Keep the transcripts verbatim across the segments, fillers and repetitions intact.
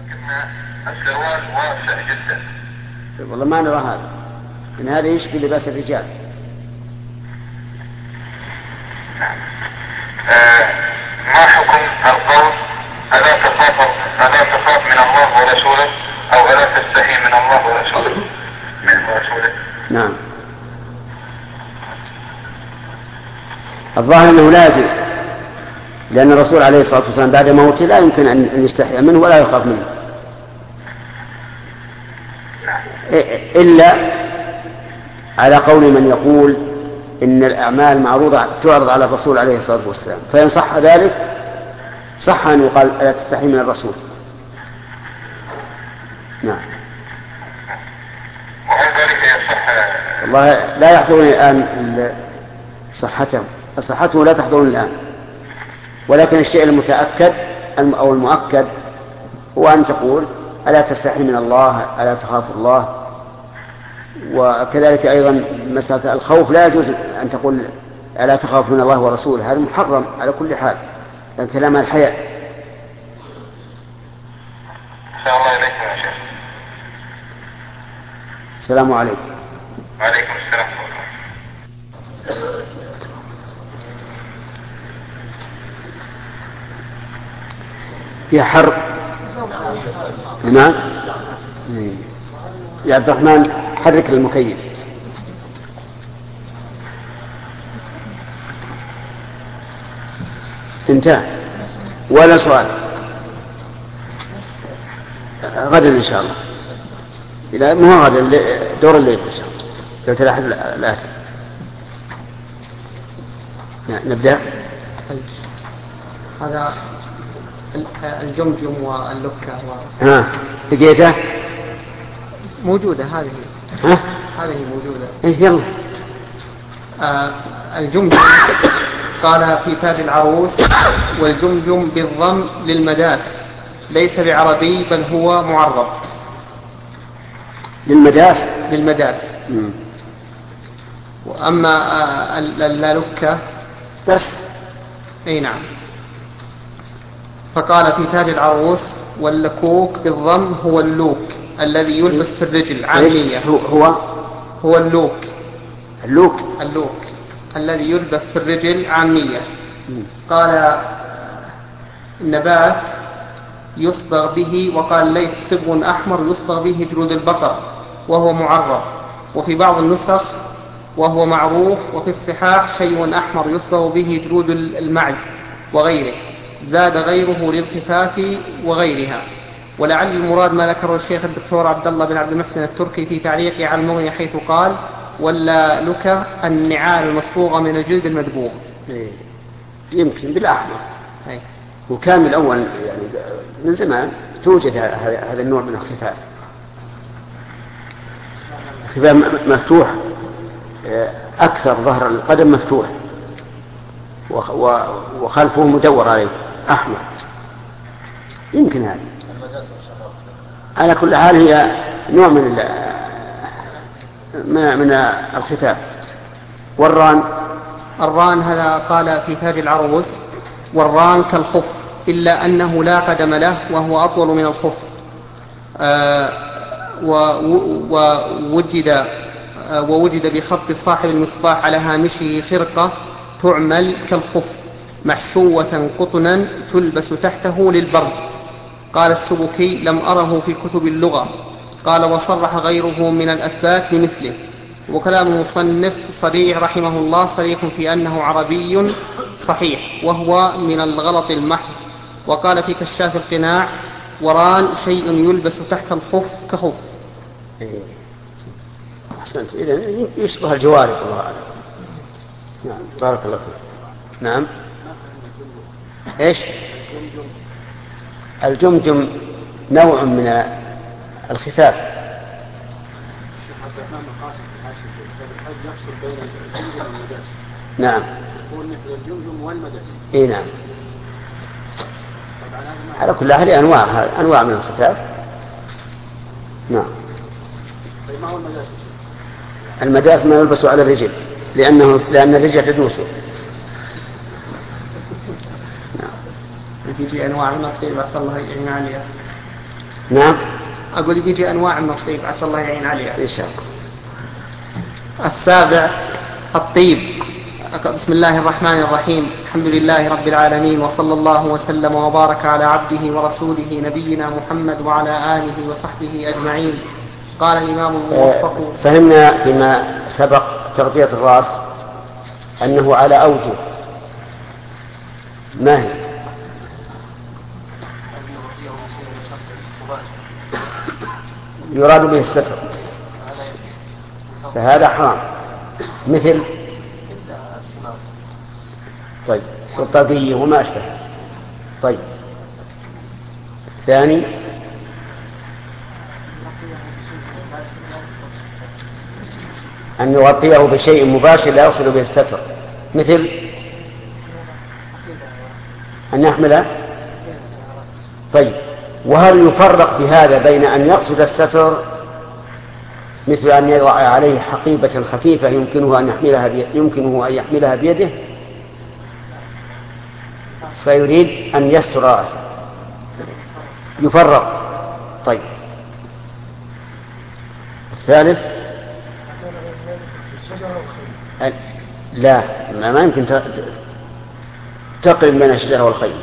لكن السروال واسع جدا. والله ما نرى هذا، إن هذا يشبه لباس الرجال. آه ما حكم القول ألا تخاف ألا تخاف من الله ورسوله أو ألا تستحي من الله ورسوله من ورسوله؟ نعم. الظاهر أنه لا يجوز، لأن الرسول عليه الصلاة والسلام بعد موته لا يمكن أن يستحي منه ولا يخاف منه، إلا على قول من يقول إن الأعمال معروضة تعرض على الرسول عليه الصلاة والسلام، فإن صح ذلك صح أن يقال ألا تستحي من الرسول. نعم. وهل ذلك يصح؟ والله لا يحضرني الآن صحته صحته لا تحضرني الآن، ولكن الشيء المتأكد أو المؤكد هو أن تقول ألا تستحي من الله، ألا تخاف الله. وكذلك أيضا مسألة الخوف لا يجوز أن تقول ألا تخاف من الله ورسوله، هذا محرم على كل حال، لأن كلام الحياء. السلام عليكم يا شيخ. السلام عليكم. وعليكم السلام. فيها حرب. نعم يا عبد الرحمن حرك المكيف. انتهى ولا سؤال؟ غدا إن شاء الله. إلى مو غدا دور الليل إن شاء الله لو تلاحظ الآتي. نبدأ. هذا الجمجم واللكة و... ها لقيته موجودة هذه. ها هذه موجودة. إيه يلا. آه الجمجم قال في تاج العروس: والجمجم بالضم للمداس ليس بعربي بل هو معرب. للمداس للمداس. مم. وأما آه اللكة بس. أي نعم. فقال في تاج العروس: واللكوك بالضم هو اللوك الذي يلبس في الرجل عامية. هو هو اللوك اللوك اللوك الذي يلبس في الرجل عامية. قال النبات يصبغ به، وقال ليت صبغ أحمر يصبغ به جلود البقر وهو معرب، وفي بعض النسخ وهو معروف، وفي الصحاح شيء أحمر يصبغ به جلود المعز وغيره، زاد غيره للخفاف وغيرها. ولعل المراد ما ذكره الشيخ الدكتور عبد الله بن عبد المحسن التركي في تعليقه على المغني حيث قال: ولا لك النعال المصبوغة من الجلد المدبوغ. يمكن بالأحمر. أي. وكان من الأول يعني من زمان توجد هذا النوع من الخفاف، خفاف مفتوح أكثر، ظهر القدم مفتوح وخلفه مدور عليه أحمر، يمكن هذا. على كل حال هي نوع من من من الخفاف. والران الران هذا قال في تاج العروس: والران كالخف إلا أنه لا قدم له وهو أطول من الخف. آه ووجد آه ووجد بخط صاحب المصباح على هامشه خرقة تعمل كالخف محشوة قطنا تلبس تحته للبرد. قال السبكي: لم أره في كتب اللغة. قال: وصرح غيره من الأثبات بمثله. وكلام المصنف صريح رحمه الله صريح في أنه عربي صحيح، وهو من الغلط المحض. وقال في كشاف القناع: وران شيء يلبس تحت الخف كخف. أحسنت. إذن يشبه الجوارب الله أعلم. نعم بارك الله فيك. نعم. إيش؟ الجمجم نوع من الخفاف. نعم. إيه نعم. على كل هذه أنواع أنواع من الخفاف. نعم. المداس ما يلبس على الرجل لأنه لأن الرجل تدوسه. نتيجة أنواع من الطيب أصل الله يعين عليها. نعم. أقول بيجي أنواع من الطيب، عسى الله يعين عليها إن شاء الله. السابع الطيب. بسم الله الرحمن الرحيم. الحمد لله رب العالمين، وصلى الله وسلم وبارك على عبده ورسوله نبينا محمد وعلى آله وصحبه أجمعين. قال الإمام الموفق. فهمنا فيما سبق تغطية الرأس أنه على أوجه، ما هي؟ يراد به الستر، فهذا حرام، مثل طيب الطاقية وما أشبه. طيب ثاني أن يغطيه بشيء مباشر لا يقصد به الستر، مثل أن يحمله. طيب وهل يفرق بهذا بين أن يقصد الستر مثل أن يضع عليه حقيبة خفيفة يمكنه أن يحملها يمكنه أن يحملها بيده فيريد أن يستر رأسه، يفرق. طيب الثالث لا ما يمكن تقرن بين الشجرة والخيل.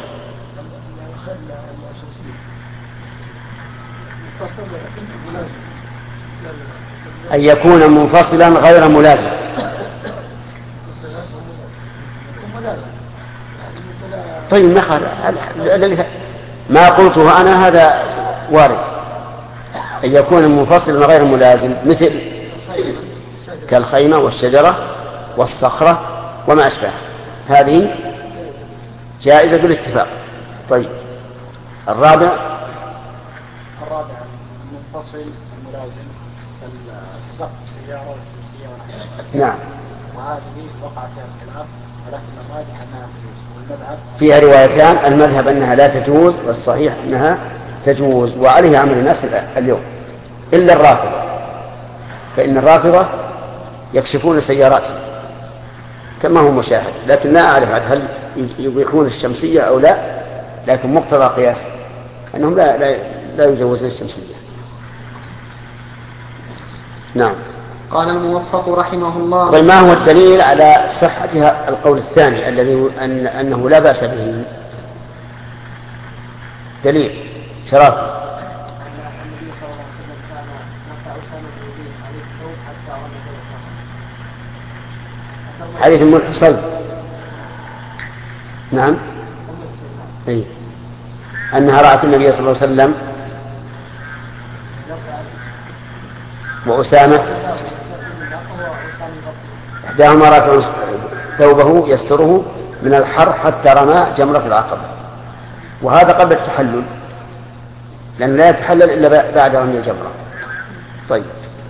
أن يكون منفصلا غير ملازم. طيب ما قلته أنا هذا وارد، أن يكون منفصلا غير ملازم مثل كالخيمة والشجرة والصخرة وما أشبه، هذه جائزة بالاتفاق. طيب الرابع الرابع المنفصل الملازم كالسقف السيارة والشمسية ونحوها. نعم. وهذه وقع فيها الخلاف، ولكن الراجح أنها تجوز، والمذهب فيها روايتان، المذهب أنها لا تجوز والصحيح أنها تجوز، وعليه عمل الناس اليوم إلا الرافضة، فإن الرافضة يكشفون سياراتهم كما هو مشاهد، لكن لا أعرف هل يبيحون الشمسية أو لا، لكن مقتضى قياس أنهم لا, لا, لا يجوزون الشمسية. نعم. قال الموفق رحمه الله. طيب ما هو الدليل على صحتها القول الثاني الذي أن أنه لا بأس به؟ دليل شرافي. حديث ام الحصين. نعم. أي أنها رأت النبي صلى الله عليه وسلم وأسامة إحداهما رافع ثوبه يستره من الحر حتى رمى جمرة العقبة، وهذا قبل التحلل لأن لا يتحلل إلا بعد رمي الجمرة. طيب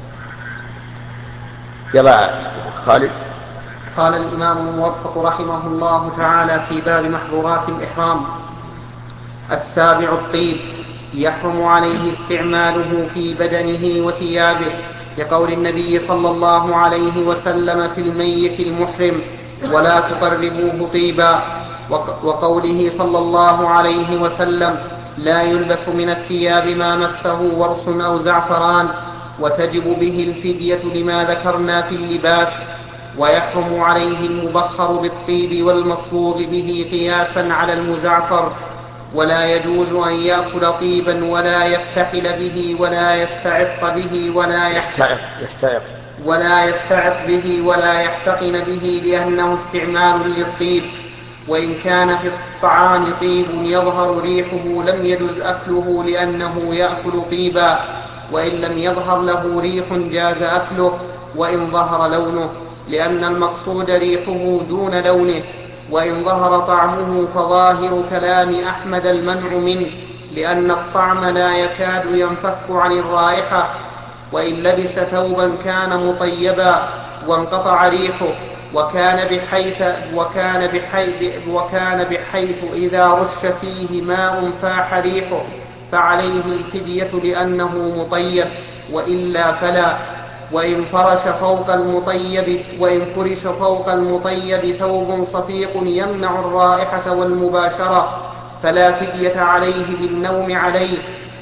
يلا خالد. قال الإمام الموفق رحمه الله تعالى في باب محظورات الإحرام. السابع الطيب. يحرم عليه استعماله في بدنه وثيابه، لقول النبي صلى الله عليه وسلم في الميت المحرم: ولا تقربوه طيبا، وقوله صلى الله عليه وسلم: لا يلبس من الثياب ما مسه ورس أو زعفران، وتجب به الفدية لما ذكرنا في اللباس. ويحرم عليه المبخر بالطيب والمصبوغ به قياسا على المزعفر، ولا يجوز أن يأكل طيبا ولا يفتحل به ولا يستعط به ولا يستعط ولا يستعط به ولا يحتقن به، لأنه استعمال للطيب. وإن كان في الطعام طيب يظهر ريحه لم يجز أكله لأنه يأكل طيبا، وإن لم يظهر له ريح جاز أكله وإن ظهر لونه، لأن المقصود ريحه دون لونه. وإن ظهر طعمه فظاهر كلام أحمد المنع منه، لأن الطعم لا يكاد ينفك عن الرائحة. وإن لبس ثوبا كان مطيبا وانقطع ريحه، وكان بحيث, وكان بحيث, وكان بحيث إذا رش فيه ماء فاح ريحه فعليه الفدية لأنه مطيب، وإلا فلا. وإن فرش فوق المطيب وإن فرش فوق المطيب ثوب صفيق يمنع الرائحة والمباشرة فلا فدية عليه بالنوم عليه،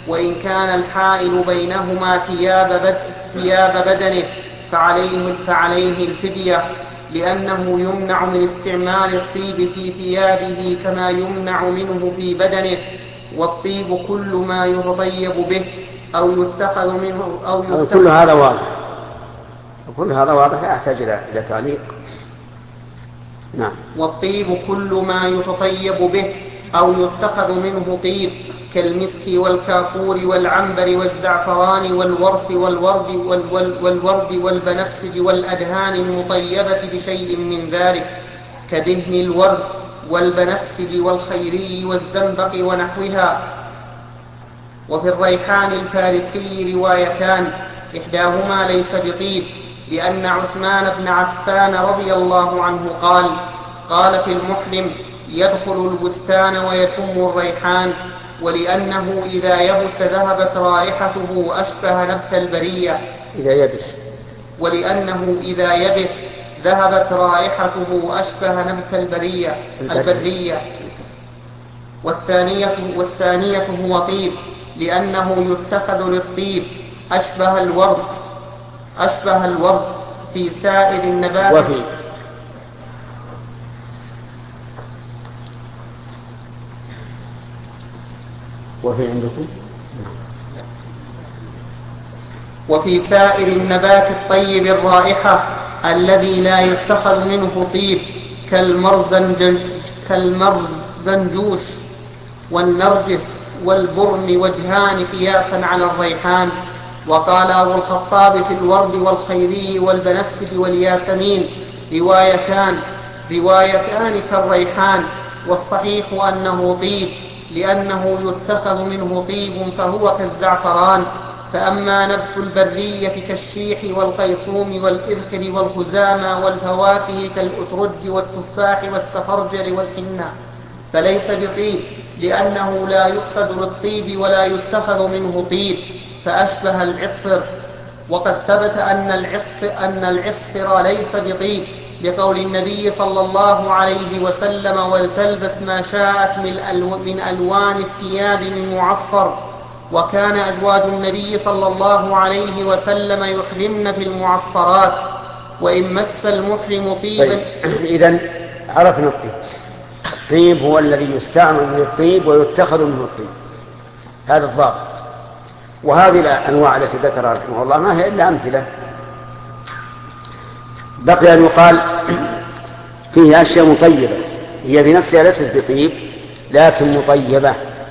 وإن كان الحائل بينهما ثياب, بد ثياب بدنه فعليه, فعليه الفدية، لأنه يمنع من استعمال الطيب في ثيابه كما يمنع منه في بدنه. والطيب كل ما يتطيب به أو يتخذ منه أو يتخذ. كل هذا واضح، كل هذا واضح يحتاج إلى تعليق. نعم. والطيب كل ما يتطيب به أو يتخذ منه طيب كالمسك والكافور والعنبر والزعفران والورس والورد والورد والبنفسج والأدهان المطيبة بشيء من ذلك كدهن الورد والبنفسج والخيري والزنبق ونحوها. وفي الريحان الفارسي روايتان، إحداهما ليس بطيب، لأن عثمان بن عفان رضي الله عنه قال قال في المحرم يدخل البستان ويشم الريحان، ولأنه إذا يبس ذهبت رائحته أشبه نبت البرية. إذا يبس ولأنه إذا يبس ذهبت رائحته أشبه نبت البرية البرية. والثانية والثانية هو طيب، لأنه يتخذ للطيب أشبه الورد أشبه الورد في سائر النبات. وفي وفي عندكم وفي سائر النبات الطيب الرائحة الذي لا يتخذ منه طيب كالمرزنجوش والنرجس والبرم وجهان قياسا على الريحان. وقال أبو الخطاب في الورد والخيري والبنفسج والياسمين روايتان روايتان كالريحان، والصحيح أنه طيب، لأنه يتخذ منه طيب فهو كالزعفران. فأما نبت البرية كالشيح والقيصوم والإذخر والخزامى والفواكه كالأترج والتفاح والسفرجل والحنة فليس بطيب، لأنه لا يقصد للطيب ولا يتخذ منه طيب، فأشبه العصفر. وقد ثبت أن العصفر, أن العصفر ليس بطيب، بقول النبي صلى الله عليه وسلم ولتلبس ما شاءت من ألوان الثياب من معصفر. وكان أزواج النبي صلى الله عليه وسلم يحرمن في المعصفرات، وإن مس المحرم طيبا. طيب. إذن عرفنا الطيب. الطيب هو الذي يستعمل من الطيب ويتخذ منه الطيب، هذا الضابط. وهذه الأنواع التي ذكرها رحمه الله ما هي إلا أمثلة. بقي أن يقال فيه أشياء مطيبة هي بنفسها ليست بطيب لكن مطيبة،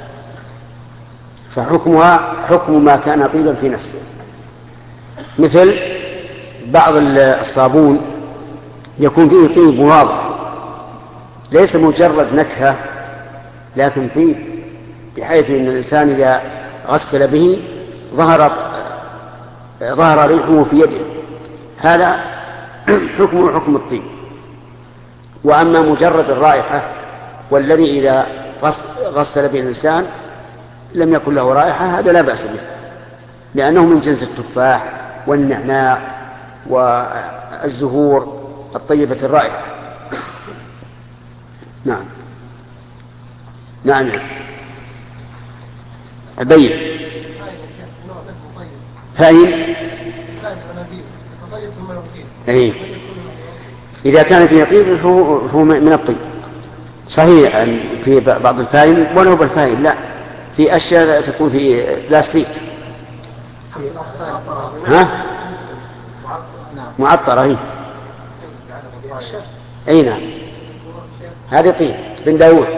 فحكمها حكم ما كان طيبا في نفسه، مثل بعض الصابون يكون فيه طيب واضح ليس مجرد نكهة لكن طيب، بحيث أن الإنسان إذا غسل به ظهر ظهر ريحه في يده، هذا حكمه حكم الطيب. وأما مجرد الرائحة والذي إذا غسل به الإنسان لم يكن له رائحة، هذا لا بأس به، لأنه من جنس التفاح والنعناع والزهور الطيبة الرائحة. نعم نعم أبين فاهم. أيه. إذا كان فيه طيب فهو من الطيب صحيح. في بعض الفاهم ولو بالفاهم لا، في أشياء تكون في بلاستيك ها معطرة هي أي نعم هذه طيب بن داود.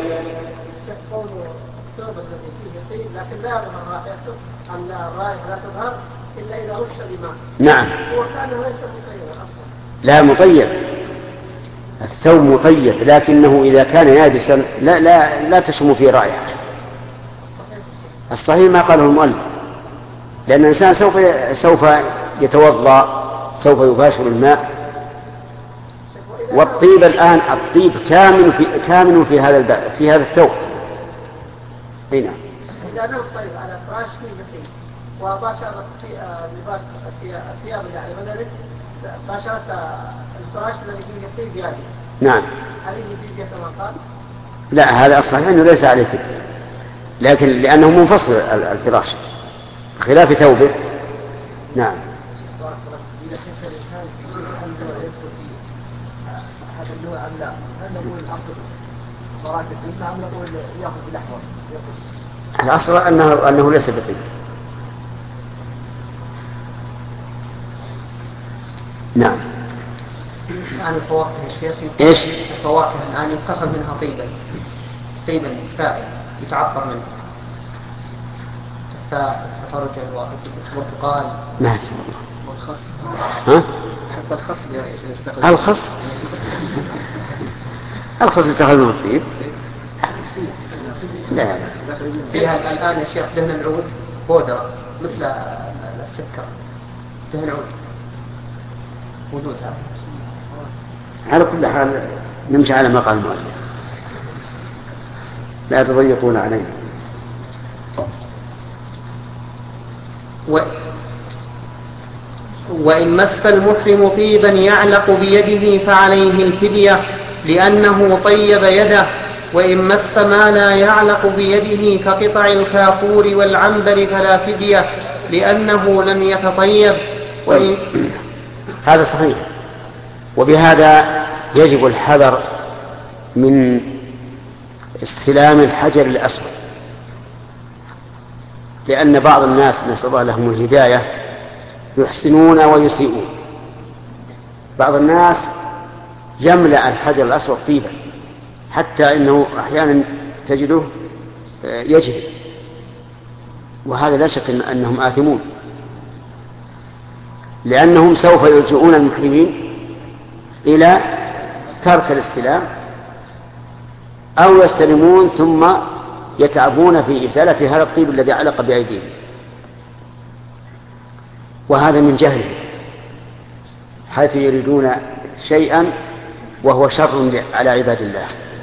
لكن لا يظهر رائحته أن الرائحة لا تظهر إلا إذا رش بماء. نعم. هو كان ليس مطيبا أصلا. لا مطيب، الثوب مطيب لكنه إذا كان يابسا لا لا لا تشم فيه رائحة. الصحيح ما قاله المؤلف، لأن الإنسان سوف سوف يتوضأ سوف يباشر الماء، والطيب الآن الطيب كامل في كامل في هذا الب... في هذا الثوب. أي نعم. إذا نام طيب على فراش فيه طيب وباشرت في لباس الثياب اللي على بدنه باشرت الفراش الذي فيه طيب يابس. نعم. عليه فيه كما قال. لا هذا الصحيح أنه ليس عليه كده، لكن لأنه منفصل الفراش. خلاف ثوبه. نعم. إذا كان الإنسان هل يدخل في هذا النوع أم لا؟ هل نقول الأصل صلاة الطيب أم نقول يأخذ بالأحوال؟ الأصل أنه أنه ليس بطيب. نعم. الآن الفواكه يا شيخ إيش؟ الفواكه الآن يتخذ منها طيبا طيبا سائل يتعطر منه التفاح السفرجل والبرتقال. ما شاء الله. والخس. ها؟ حتى الخس يستخدم. الخس. الخس يتخذ منه الطيب. لا لا. فيها الآن يا شيخ دهن العود بودرة مثل السكر دهن عود وجود هذا. على كل حال نمشي على ما قال المؤلف لا تضيقون علينا. و... وإن مس المحرم طيبا يعلق بيده فعليه الفدية لأنه طيب يده. وإن مس ما لا يعلق بيده كقطع الكافور والعنبر فلا فدية لأنه لم يتطيب. وإن... هذا صحيح. وبهذا يجب الحذر من استلام الحجر الأسود، لأن بعض الناس نسأل الله لهم الهداية يحسنون ويسيئون. بعض الناس يملأ الحجر الأسود طيبا حتى إنه أحيانا تجده يجري، وهذا لا شك أنهم آثمون، لأنهم سوف يلجؤون المحرمين إلى ترك الاستلام أو يستلمون ثم يتعبون في إزالة هذا الطيب الذي علق بأيديهم، وهذا من جهل حيث يريدون شيئا وهو شر على عباد الله.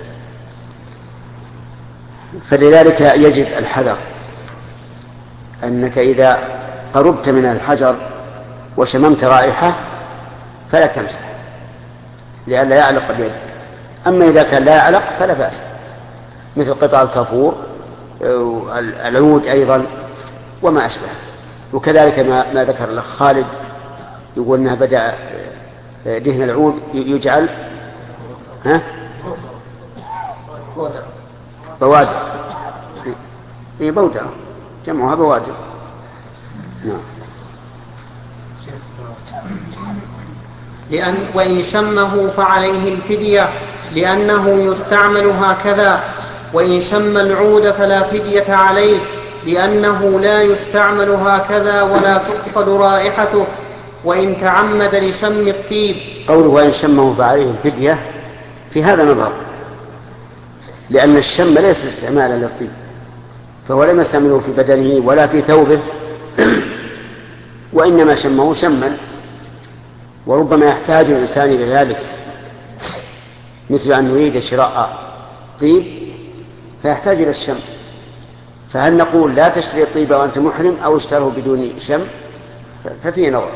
فلذلك يجب الحذر أنك إذا قربت من الحجر وشممت رائحة فلا تمسح لئلا يعلق بيدك. أما إذا كان لا يعلق فلا بأس، مثل قطع الكافور العود أيضا وما أشبه. وكذلك ما, ما ذكر الأخ خالد يقول أنها بدأ دهن العود يجعل ها بوادر، هي بودرة جمعها بوادر. نعم. لأن وإن شمه فعليه الفدية لأنه يستعمل هكذا. وإن شم العود فلا فدية عليه لأنه لا يستعمل هكذا ولا تقصد رائحته. وإن تعمد لشم الطيب. قوله وإن شمه فعليه الفدية في هذا نظر، لأن الشم ليس استعمالا للطيب، فهو لم يستعمله في بدنه ولا في ثوبه وإنما شمه شما، وربما يحتاج الإنسان إلى ذلك، مثل أن يريد شراء طيب فيحتاج إلى الشم، فهل نقول لا تشتري الطيب وأنت محرم أو اشتره بدون شم؟ ففيه نظر.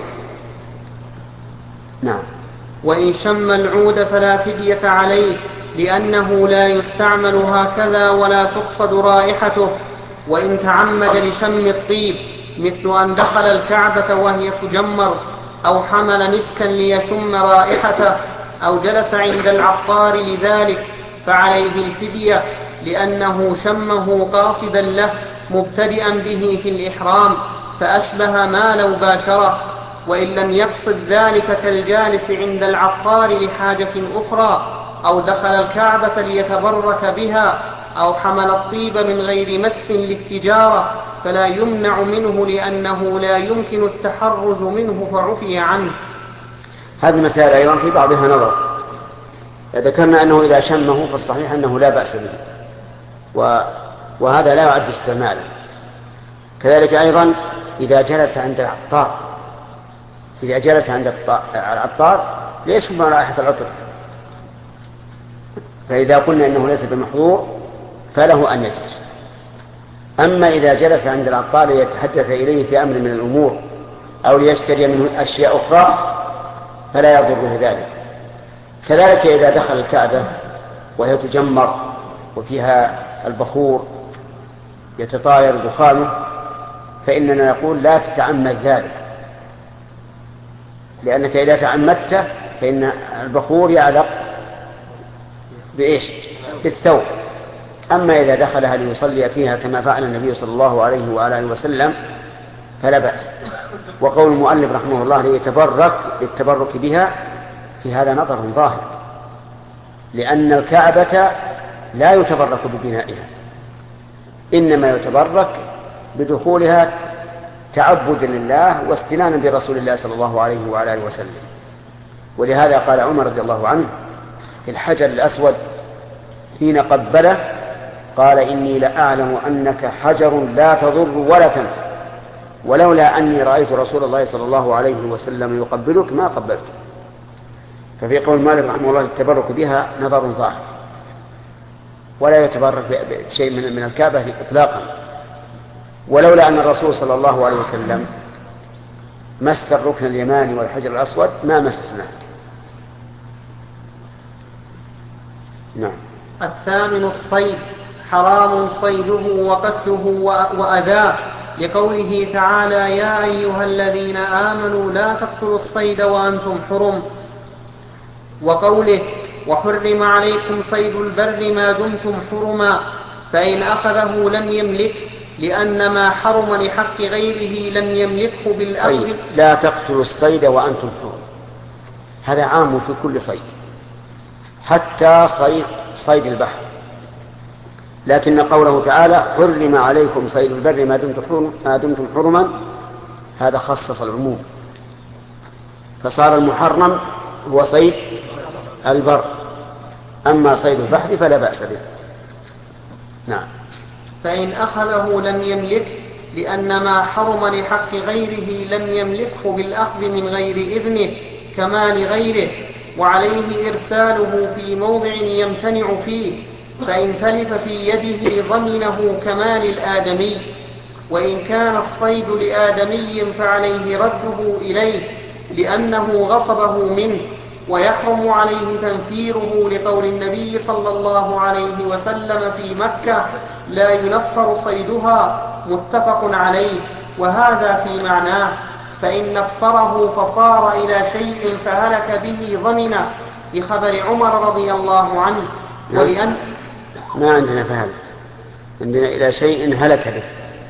نعم. وإن شم العود فلا فدية عليه لأنه لا يستعمل هكذا ولا تقصد رائحته. وإن تعمد لشم الطيب مثل أن دخل الكعبة وهي تجمر أو حمل مسكا ليشم رائحته أو جلس عند العطار لذلك فعليه الفدية لأنه شمه قاصدا له مبتدئا به في الإحرام فأشبه ما لو باشره. وإن لم يقصد ذلك كالجالس عند العطار لحاجة أخرى أو دخل الكعبة ليتبرك بها أو حمل الطيب من غير مس للتجارة فلا يمنع منه لأنه لا يمكن التحرز منه فعفي عنه. هذه المسائل أيضا في بعضها نظر. ذكرنا أنه إذا شمه فالصحيح أنه لا بأس به، و... وهذا لا يعد استعمالا. كذلك أيضا إذا جلس عند العطار إذا جلس عند العطار ليشم رائحة العطر، فإذا قلنا أنه ليس بمحظور فله أن يجلس. أما إذا جلس عند العطار ليتحدث إليه في أمر من الأمور أو ليشتري منه أشياء أخرى فلا يضره ذلك. كذلك إذا دخل الكعبة وهي تجمر وفيها البخور يتطاير دخانه فإننا نقول لا تتعمد ذلك، لأنك إذا تعمدت فإن البخور يعلق بإيش؟ بالثوب. أما إذا دخلها ليصلي فيها كما فعل النبي صلى الله عليه وآله وسلم فلا بأس. وقول المؤلف رحمه الله ليتبرك للتبرك بها في هذا نظر ظاهر، لأن الكعبة لا يتبرك ببنائها، إنما يتبرك بدخولها تعبدا لله واستنانا برسول الله صلى الله عليه وآله وسلم. ولهذا قال عمر رضي الله عنه في الحجر الأسود حين قبله قال إني لأعلم أنك حجر لا تضر ولا تنفع، ولولا أني رأيت رسول الله صلى الله عليه وسلم يقبلك ما قبلت. ففي قول مالك رحمه الله التبرك بها نظر ظاهر، ولا يتبرك بشيء من من الكعبة إطلاقا. ولولا أن الرسول صلى الله عليه وسلم مس الركن اليماني والحجر الأسود ما مسسناه. نعم. الثامن الصيد، حرام صيده وقتله وأذاه، لقوله تعالى يا أيها الذين آمنوا لا تقتلوا الصيد وأنتم حرم، وقوله وحرم عليكم صيد البر ما دمتم حرما، فإن أخذه لم يملك، لأن ما حرم لحق غيره لم يملكه بالأخذ. طيب. لا تقتلوا الصيد وأنتم حرم، هذا عام في كل صيد، حتى صيد, صيد البحر. لكن قوله تعالى حرم عليكم صيد البر ما دمتم حرم ما دمتم حرما، هذا خصص العموم، فصار المحرم هو صيد البر، أما صيد البحر فلا بأس به. نعم. فإن أخذه لم يملك، لأن ما حرم لحق غيره لم يملكه بالأخذ من غير إذنه كما لغيره، وعليه إرساله في موضع يمتنع فيه، فإن تلف في يده ضمنه كما للآدمي. وإن كان الصيد لآدمي فعليه رده إليه لأنه غصبه منه، ويحرم عليه تنفيره لقول النبي صلى الله عليه وسلم في مكة لا ينفر صيدها، متفق عليه. وهذا في معناه، فإن نفره فصار إلى شيء فهلك به ضمنه، بخبر عمر رضي الله عنه. ولأن ما عندنا فهلك، عندنا إلى شيء هلك به،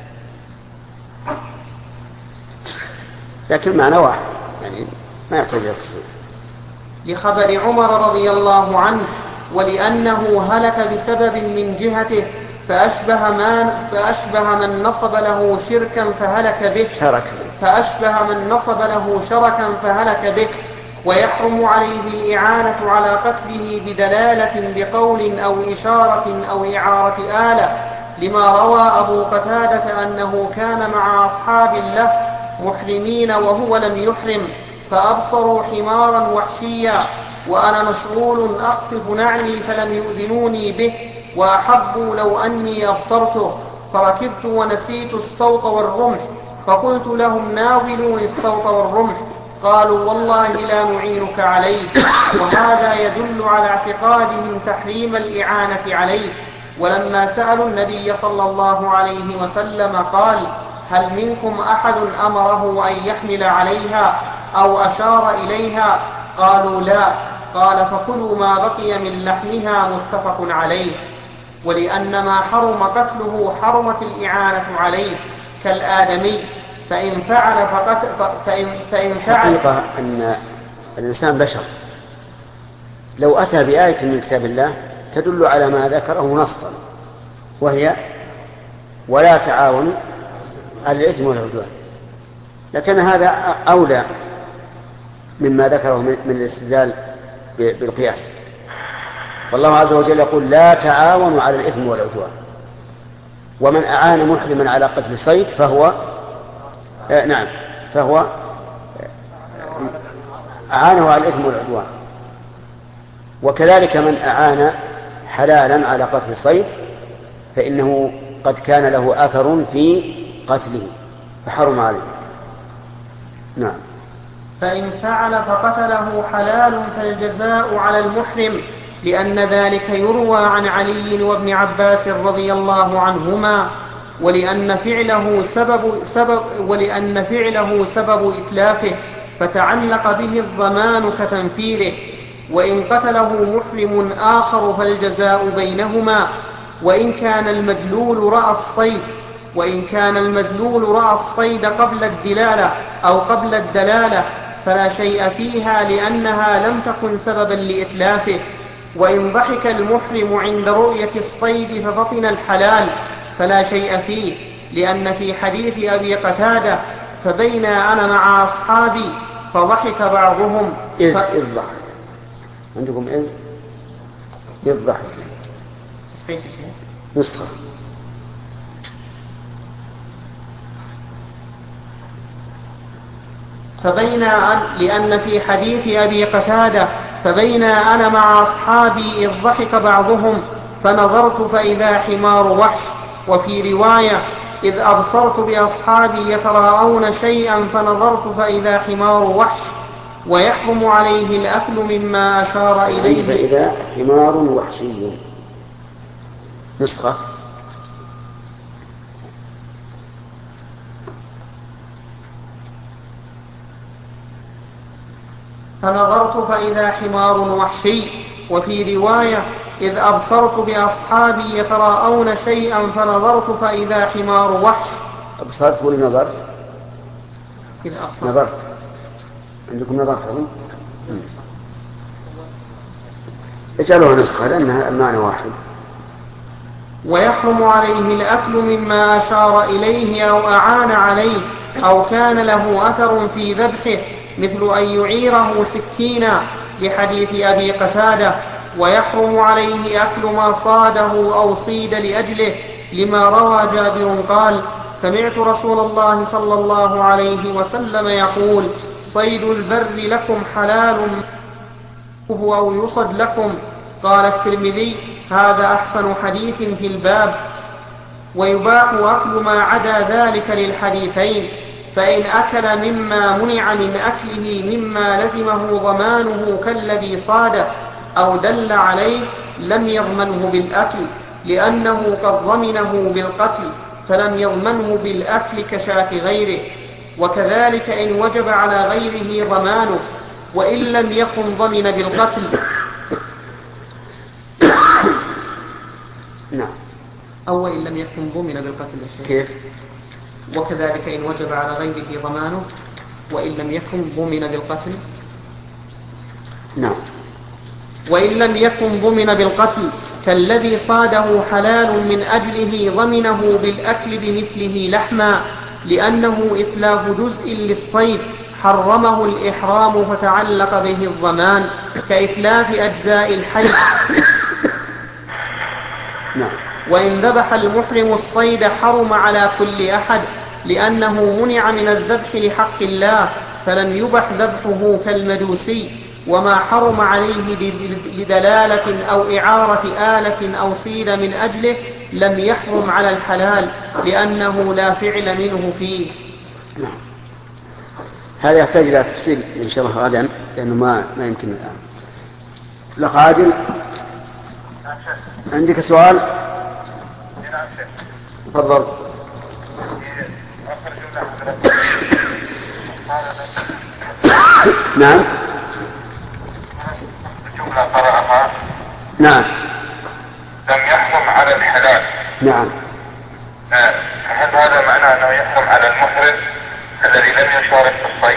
لكن معنى واحد يعني ما يحتاج إلى تفصيل. لخبر عمر رضي الله عنه، ولأنه هلك بسبب من جهته، فأشبه, ما فأشبه من نصب له شركا فهلك به شرك. فأشبه من نصب له شركا فهلك به. ويحرم عليه الإعانة على قتله بدلالة بقول أو إشارة أو إعارة آلة، لما روى أبو قتادة أنه كان مع أصحاب له محرمين وهو لم يحرم، فأبصروا حمارا وحشيا وأنا مشغول أقصف نعلي فلم يؤذنوني به، وأحبوا لو أني أبصرته، فركبت ونسيت الصوت والرمح، فقلت لهم ناولوني الصوت والرمح، قالوا والله لا نعينك عليه. وهذا يدل على اعتقادهم تحريم الإعانة عليه. ولما سألوا النبي صلى الله عليه وسلم قال هل منكم أحد أمره أن يحمل عليها أو أشار إليها؟ قالوا لا. قال فكلوا ما بقي من لحمها، متفق عليه. ولأن ما حرم قتله حرمت الإعانة عليه كالآدمي، فإن فعل فقت فإن, فإن فعل حقيقة أن الإنسان بشر، لو أتى بآية من كتاب الله تدل على ما ذكره نصا، وهي ولا تعاونوا على الإثم والعدوان، لكن هذا أولى مما ذكره من الاستدلال بالقياس. والله عز وجل يقول لا تعاونوا على الإثم والعدوان، ومن أعان محرما على قتل صيد فهو آه نعم فهو آه أعانه على الإثم والعدوان. وكذلك من أعان حلالا على قتل صيد فإنه قد كان له أثر في قتله فحرم عليه. نعم. فإن فعل فقتله حلال فالجزاء على المحرم، لأن ذلك يروى عن علي وابن عباس رضي الله عنهما. ولأن فعله سبب, سبب, ولأن فعله سبب إتلافه فتعلق به الضمان كتنفيره. وإن قتله محرم آخر فالجزاء بينهما. وإن كان المدلول رأى الصيد وإن كان المدلول رأى الصيد قبل الدلالة أو قبل الدلالة فلا شيء فيها لأنها لم تكن سببا لإتلافه. وإن ضحك المحرم عند رؤية الصيد ففطن الحلال فلا شيء فيه، لأن في حديث أبي قتادة فبين أنا مع أصحابي فضحك بعضهم إذ ف... إذ ضحك عندكم إذ إذ ضحك نسخة فبين لأن في حديث أبي قتادة فبين أنا مع أصحابي إذ ضحك بعضهم فنظرت فإذا حمار وحش. وفي رواية إذ أبصرت بأصحابي يتراءون شيئا فنظرت فإذا حمار وحش. ويحرم عليه الأكل مما أشار إليه فإذا حمار وحشي نسخة فنظرت فإذا حمار وحشي. وفي رواية إذ أبصرت بأصحابي يتراءون شيئا فنظرت فإذا حمار وحش. أبصرت ولا نظرت؟ إذ أبصرت نظرت. عندكم نظرت حظ؟ اجعلوها نسخة لأنها المعنى واحد. ويحرم عليه الأكل مما أشار إليه أو أعان عليه أو كان له أثر في ذبحه مثل أن يعيره سكينا لحديث أبي قتادة. ويحرم عليه أكل ما صاده أو صيد لأجله لما روى جابر قال سمعت رسول الله صلى الله عليه وسلم يقول صيد البر لكم حلال أو يصد لكم. قال الترمذي هذا أحسن حديث في الباب. ويباح أكل ما عدا ذلك للحديثين. فإن أكل مما منع من أكله مما لزمه ضمانه كالذي صاده أو دل عليه لم يضمنه بالأكل لأنه قد ضمنه بالقتل فلم يضمنه بالأكل كشاة غيره. وكذلك إن وجب على غيره ضمانه وإن لم يكن ضمن بالقتل. نعم. أو إن لم يكن ضمن بالقتل كيف؟ وكذلك إن وجب على غيره ضمانه وإن لم يكن ضمن بالقتل. نعم. وإن لم يكن ضمن بالقتل كالذي صاده حلال من أجله ضمنه بالأكل بمثله لحما لأنه إتلاف جزء للصيد حرمه الإحرام فتعلق به الضمان كإتلاف أجزاء الحي. نعم. وإن ذبح المحرم الصيد حرم على كل أحد لأنه منع من الذبح لحق الله فلم يبح ذبحه كالمدوسي. وما حرم عليه لدلالة أو إعارة آلة أو صيد من أجله لم يحرم على الحلال لأنه لا فعل منه فيه. نعم. هذا يحتاج إلى تفصيل إن شاء الله غدا لأنه ما ما يمكن الآن. لك عادل عندك سؤال؟ تفضل. نعم. جملة قرأها. نعم. لم يحرم على الحلال. نعم. هل هذا معناه أنه يحرم على المحرم الذي لم يشارك في الصيد؟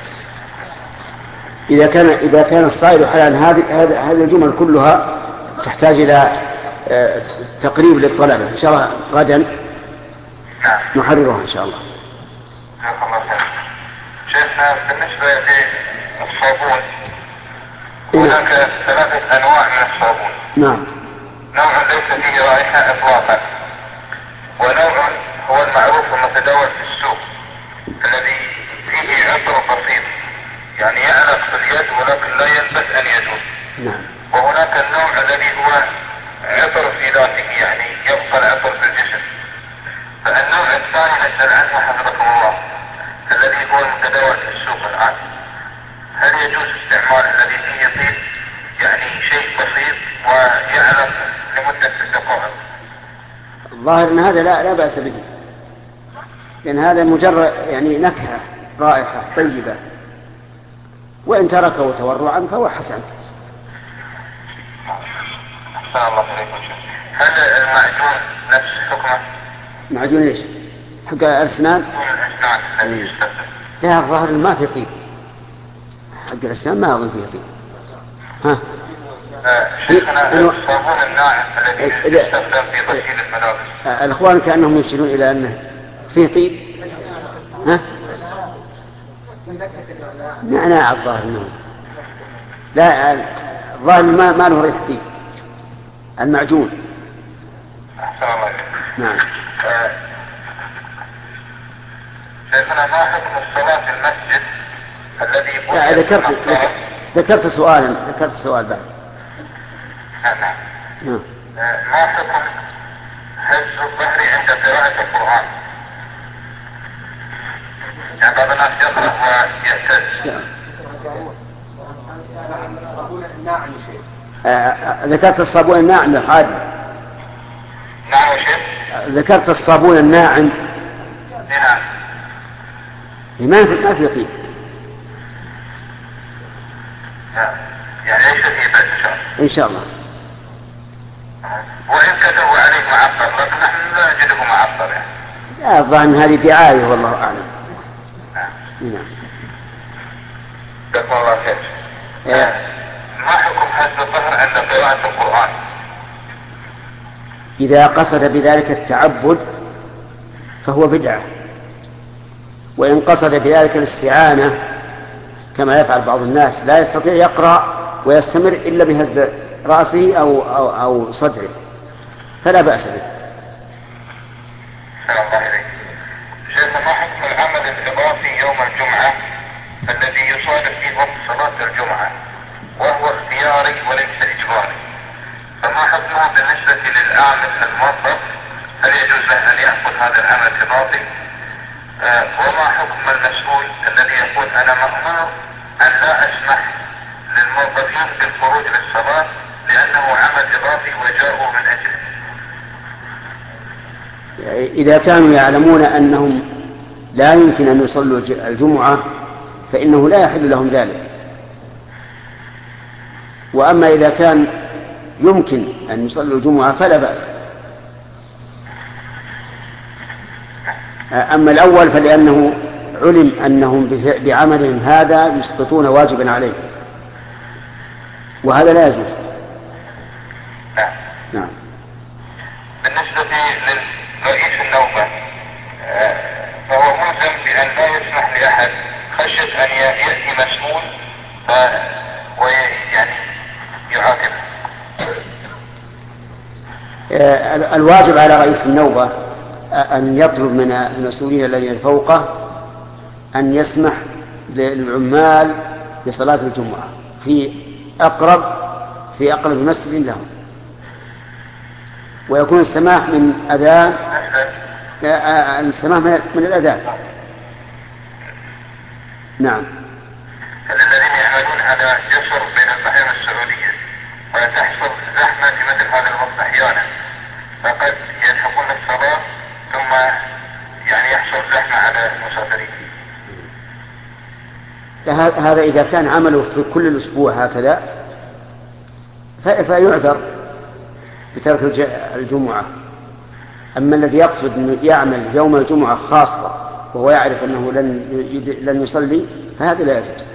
إذا كان إذا كان الصيد حلال هذه هذه هذه الجمل كلها تحتاج إلى تقريب للطلبة إن شاء الله غدا. نعم. نحررها إن شاء الله. جزاك الله خير. شيخنا بالنسبة للصابون هناك ثلاثة أنواع من الصابون. نعم. نوع ليس فيه رائحة إطلاقا ونوع هو المعروف المتداول في السوق الذي فيه عطر بسيط يعني يعلق في اليد ولكن لا يلبس أن يجوز. نعم. وهناك النوع الذي هو عطر في ذاته يعني يبقى العطر في الجسم. فالنوع الثاني نسأل عنه حفظكم الله الذي هو المتداول في السوق الآن هل يجوز استعمال الذي فيه طيب يعني شيء بسيط ويعلق لمدة ست دقائق؟ الظاهر أن هذا لا لا بأس به. لأن هذا مجرد يعني نكهة رائحة طيبة، وإن تركه تورعا فهو حسن. أحسن الله عليكم. هل المعجون نفس حكمه؟ معجون ايش؟ حق الأسنان؟ الأسنان الذي يستخدم. لا، الظاهر ما في طيب حق الأسنان، ما أظن فيه طيب. ها؟ شيخنا الصابون الناعم الذي يستخدم في غسيل الملابس. الأخوان كأنهم يشيرون إلى أنه فيه طيب. ها؟ نعناع الظاهر منه. لا، الظاهر ما ما له ريح طيب المعجون. أحسن الله عليك. نعم. شيخنا ما حكم الصلاة في المسجد الذي لا، ذكرت ذكرت سؤالا ذكرت سؤال بعد. نعم. نعم. ما حكم هز الظهر عند قراءة القرآن؟ يعني بعض الناس يقرأ ويهتز. ذكرت الصابون الناعم يا حاجب. نعم يا شيخ. ذكرت الصابون الناعم. نعم. ما في ما في طيب. نعم. يعني ليس فيه بأس إن شاء الله. إن شاء الله. وإن كتبوا عليه معطر، لكن نحن لا نجده معطر يعني. لا، الظاهر أن هذه دعاية والله أعلم. نعم. نعم. جزاكم الله خير. ما حكم هز الظهر عند قراءة القرآن؟ إذا قصد بذلك التعبد فهو بدعة، وإن قصد بذلك الاستعانة كما يفعل بعض الناس لا يستطيع يقرأ ويستمر إلا بهز رأسه أو, أو, أو صدره فلا بأس به. السلام عليكم. شيخ، ما حكم العمل الإضافي يوم الجمعة الذي يصادف فيه وقت صلاة الجمعة وهو اختياري وليس إجباري؟ فما حكمه بالنسبة للعامل الموظف؟ هل يجوز له أن يأخذ هذا العمل الإضافي؟ آه وما حكم المسؤول الذي يقول أنا مأمور أن لا أسمح للموظفين بالخروج للصلاة لأنه عمل إضافي وجاءوا من أجله؟ إذا كانوا يعلمون أنهم لا يمكن أن يصلوا الجمعة فإنه لا يحل لهم ذلك. وأما إذا كان يمكن أن يصلوا الجمعة فلا بأس. أما الأول فلأنه علم أنهم بعملهم هذا يسقطون واجبا عليه، وهذا لا يجوز. نعم. بالنسبة لرئيس النوبة فهو ملزم بأن لا يسمح لأحد خشية أن يأتي مسؤول ويعني يعاقب. الواجب على رئيس النوبة أن يطلب من المسؤولين الذين فوقه أن يسمح للعمال بصلاة الجمعة في أقرب في أقرب مسجد لهم، ويكون السماح من أذان السماح من الأذان. نعم. الذين يعملون على جسر بين البحرين السعودية وتحصل زحمة في مثل هذا الوقت أحيانا، فقد يلحقون الصلاة ثم يعني يحصل زحمة على المسافرين. هذا إذا كان عمله في كل الأسبوع هكذا فيعذر بترك الجمعة. أما الذي يقصد أنه يعمل يوم الجمعة خاصة وهو يعرف أنه لن لن يصلي فهذا لا يجوز.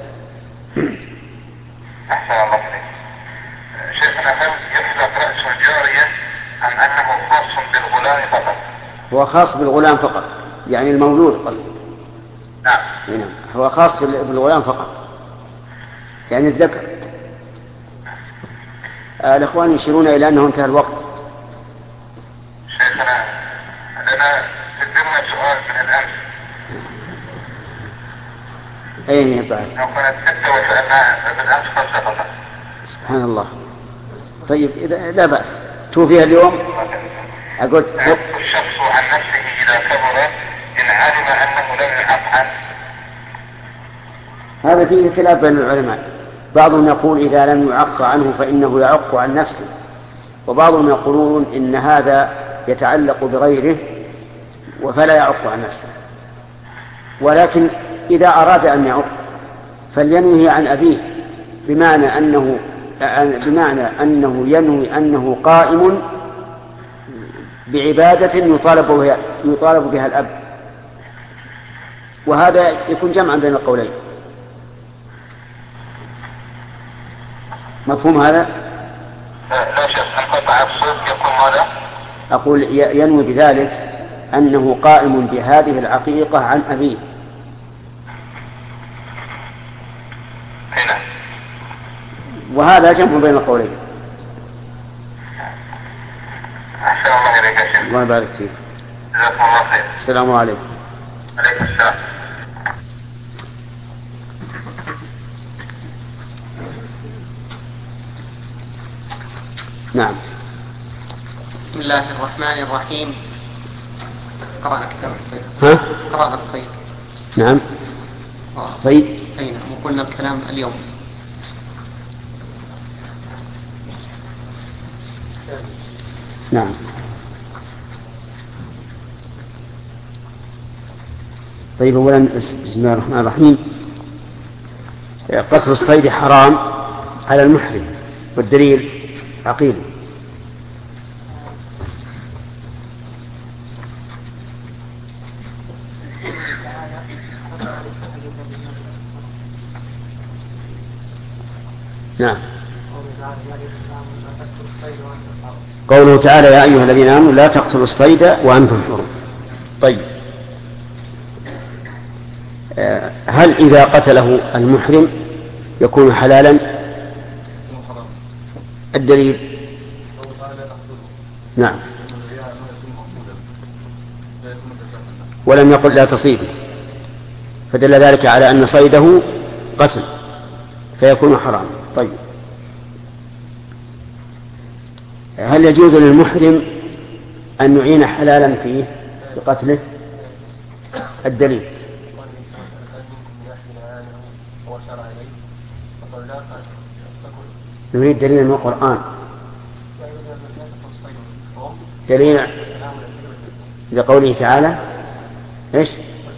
أحسن الله عليك. شيخنا، هل يحلق رأس الجارية أم أنه خاص بالغلام فقط؟ هو خاص بالغلام فقط، يعني المولود قصد. نعم. نعم، هو خاص بالغلام فقط، يعني الذكر. آه الإخوان يشيرون إلى أنه انتهى الوقت. شيخنا، لنا قدمنا سؤال من الأمس. أين يطلع؟ لو كانت ستة وسألنا بالأمس خمسة فقط. سبحان الله. طيب إذا لا بأس. توفيها اليوم؟ أقول الشخص عن نفسه إذا كبر إن علم أنه لم يعق عنه. هذا فيه خلاف بين العلماء. بعضهم يقول إذا لم يعق عنه فإنه يعق عن نفسه، وبعضهم يقولون إن هذا يتعلق بغيره فلا يعق عن نفسه. ولكن إذا أراد أن يعق فلينوي عن أبيه، بمعنى أنه بمعنى أنه ينوي أنه قائم بعبادة يطالب بها, يطالب بها الأب، وهذا يكون جمعا بين القولين. مفهوم هذا؟ لا شك انقطع الصوت يكون ماذا؟ أقول ينوي بذلك أنه قائم بهذه العقيقة عن أبيه. هنا. وهذا جمع بين القولين. أحسن الله إليك يا شيخ. الله يبارك فيك. جزاكم الله خير. السلام عليكم. عليكم السلام. نعم. بسم الله الرحمن الرحيم. قرأنا كتاب الصيد. ها؟ قرأنا الصيد. نعم. الصيد. أي نعم. وقلنا الكلام اليوم. نعم. طيب أولا بسم الله الرحمن الرحيم. قتل الصيد حرام على المحرم، والدليل عقيل. نعم. قوله تعالى يا أيها الذين آمنوا لا تقتلوا الصيد وأنتم حرم. طيب، هل إذا قتله المحرم يكون حلالا؟ الدليل نعم، ولم يقل لا تصيده، فدل ذلك على أن صيده قتل فيكون حرام. طيب، هل يجوز للمحرم أن يعين حلالا فيه بقتله؟ الدليل نريد دليل من القرآن، دليل لقوله تعالى إيش؟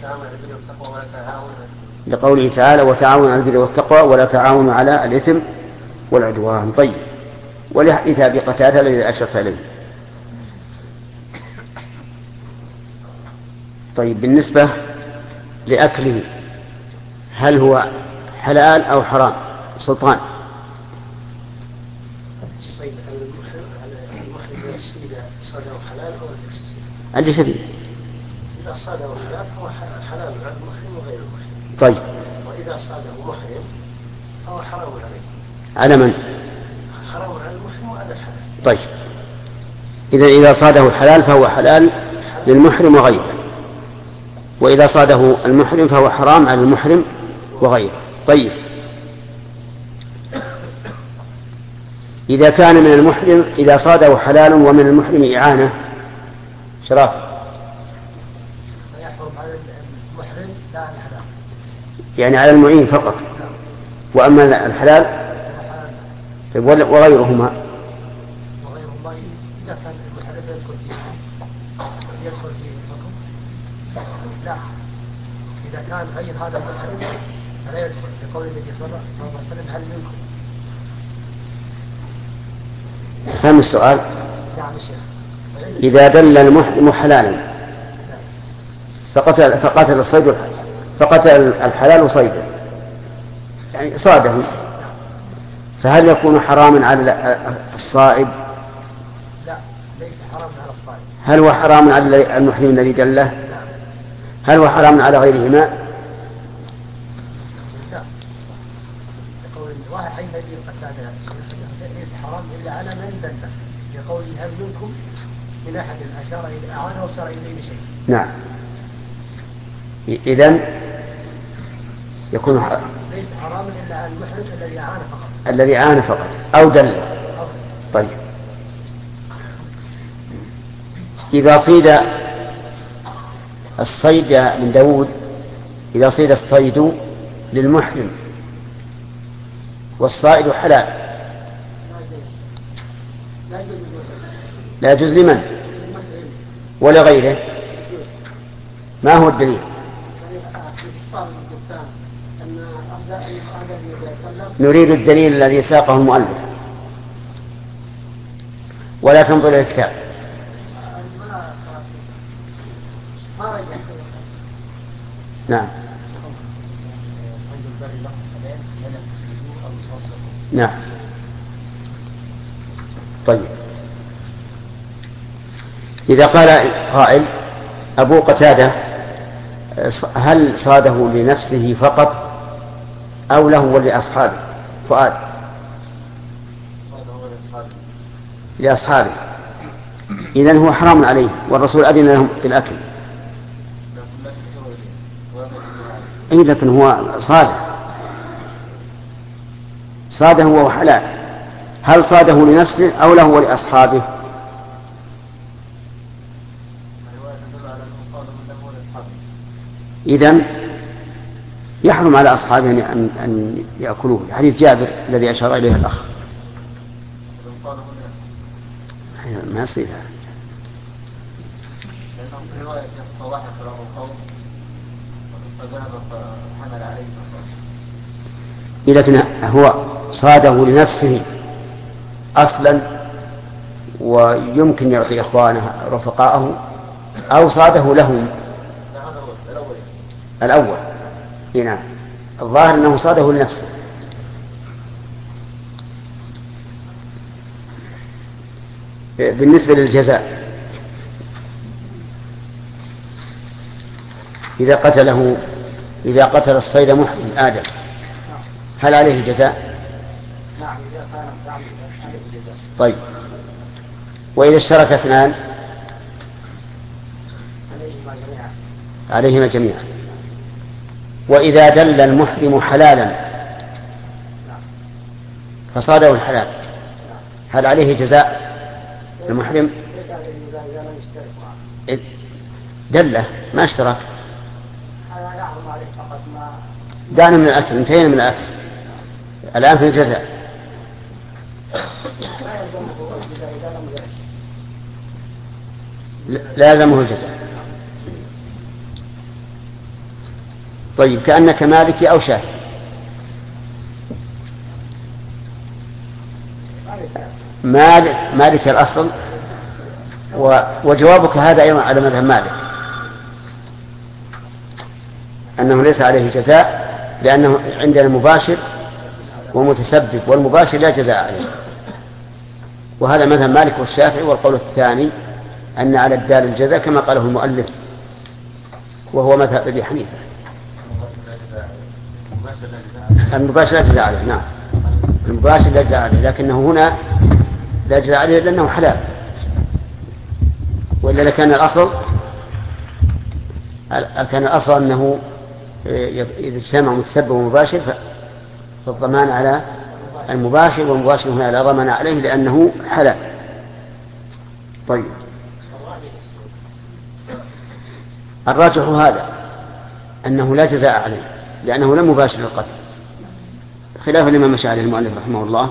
لقوله تعالى وتعاونوا على البر والتقوى ولا تعاونوا على الإثم والعدوان. طيب، ولحديث أبي قتادة الذي أشرت إليه. طيب، بالنسبة لأكله هل هو حلال أو حرام؟ سلطان. الصيد على المحرم على المحرم يصيد صيده حلال أو ليس؟ عندي سبيل. إذا صاده حلال فهو حلال على المحرم وغير المحرم. طيب. وإذا صاده محرم فهو حرام عليه. على من؟ حرام على المحرم وعلى الحلال. طيب، إذا إذا صاده حلال فهو حلال للمحرم وغيره، وإذا صاده المحرم فهو حرام على المحرم وغيره. طيب، إذا كان من المحرم إذا صاده حلال ومن المحرم إعانة شراف، فيحرم على المحرم لا على الحلال، يعني على المعين فقط، وأما الحلال وغيرهما وغيرهما إذا كان المحرم يدخل فيه يدخل فيه الحكم لا، إذا كان غير هذا المحرم فلا يدخل، لقول النبي صلى الله عليه وسلم هل منكم. فهم السؤال؟ نعم الشيخ. إذا دل المحرم حلالا فقتل فقتل الصيد فقتل الحلال صيدا، يعني صاده، فهل يكون حراما على الصائد؟ لا، ليس حراما على الصائد. هل هو حرام على المحرم الذي دله؟ لا. هل هو حرام على غيرهما؟ لا، يقول واحد حين الذي قتل ليس حرام إلا على من دله، يقول هل منكم من أحد أشار إلى أعانه وأشار إليه بشيء. نعم، إذن يكون حرام. ليس حراما إلا على المحرم الذي أعان فقط. الذي أعان فقط أو دل. طيب، إذا صيد الصيد من داود، إذا صيد الصيد للمحرم والصائد حلال لا يجوز لمن؟ ولغيره. ما هو الدليل؟ نريد الدليل الذي ساقه المؤلف ولا تنظر إلى الكتاب. نعم نعم. طيب، إذا قال قائل أبو قتادة هل صاده لنفسه فقط أو له ولأصحابه؟ فؤاد لأصحابه، إذن هو حرام عليه والرسول أذن لهم بالأكل. أي لكن هو صاده صاده وهو حلال. هل صاده لنفسه أو له ولأصحابه؟ إذن يحرم على أصحابه أن أن يأكلوه. حديث جابر الذي أشار إليه الأخ ما يصير هذا. إذا هو صاده لنفسه أصلا ويمكن يعطي إخوانه رفقاءه، أو صاده لهم الأول. نعم، الظاهر أنه صاده لنفسه. بالنسبة للجزاء، إذا قتله إذا قتل الصيد محرم آدم هل عليه جزاء؟ نعم إذا كان عليه جزاء. طيب، وإذا اشترك اثنان عليهما جميعا عليهما جميعا. وإذا دل المحرم حلالا فصاده الحلال هل عليه جزاء المحرم؟ دله ما اشترك. دعنا من الأكل، انتهينا من الأكل، الآن في الجزاء. لا يلزمه الجزاء. طيب، كأنك مالكي أو شافعي. مالك مالك الأصل، وجوابك هذا أيضا على مذهب مالك أنه ليس عليه جزاء، لأنه عندنا مباشر ومتسبب، والمباشر لا جزاء عليه. وهذا مذهب مالك والشافعي. والقول الثاني أن على الدال الجزاء كما قاله المؤلف، وهو مذهب أبي حنيفة. المباشر لا جزاء عليه. نعم، المباشر لا جزاء عليه، لكنه هنا لا جزاء عليه لأنه حلال. وإلا لكان الأصل كان الأصل أنه إذا اجتمع متسبب ومباشر فالضمان على المباشر، والمباشر هنا لا ضمان عليه لأنه حلال. طيب، الراجح هذا أنه لا جزاء عليه لأنه لم يباشر القتل، خلاف لما مشى عليه المؤلف رحمه الله.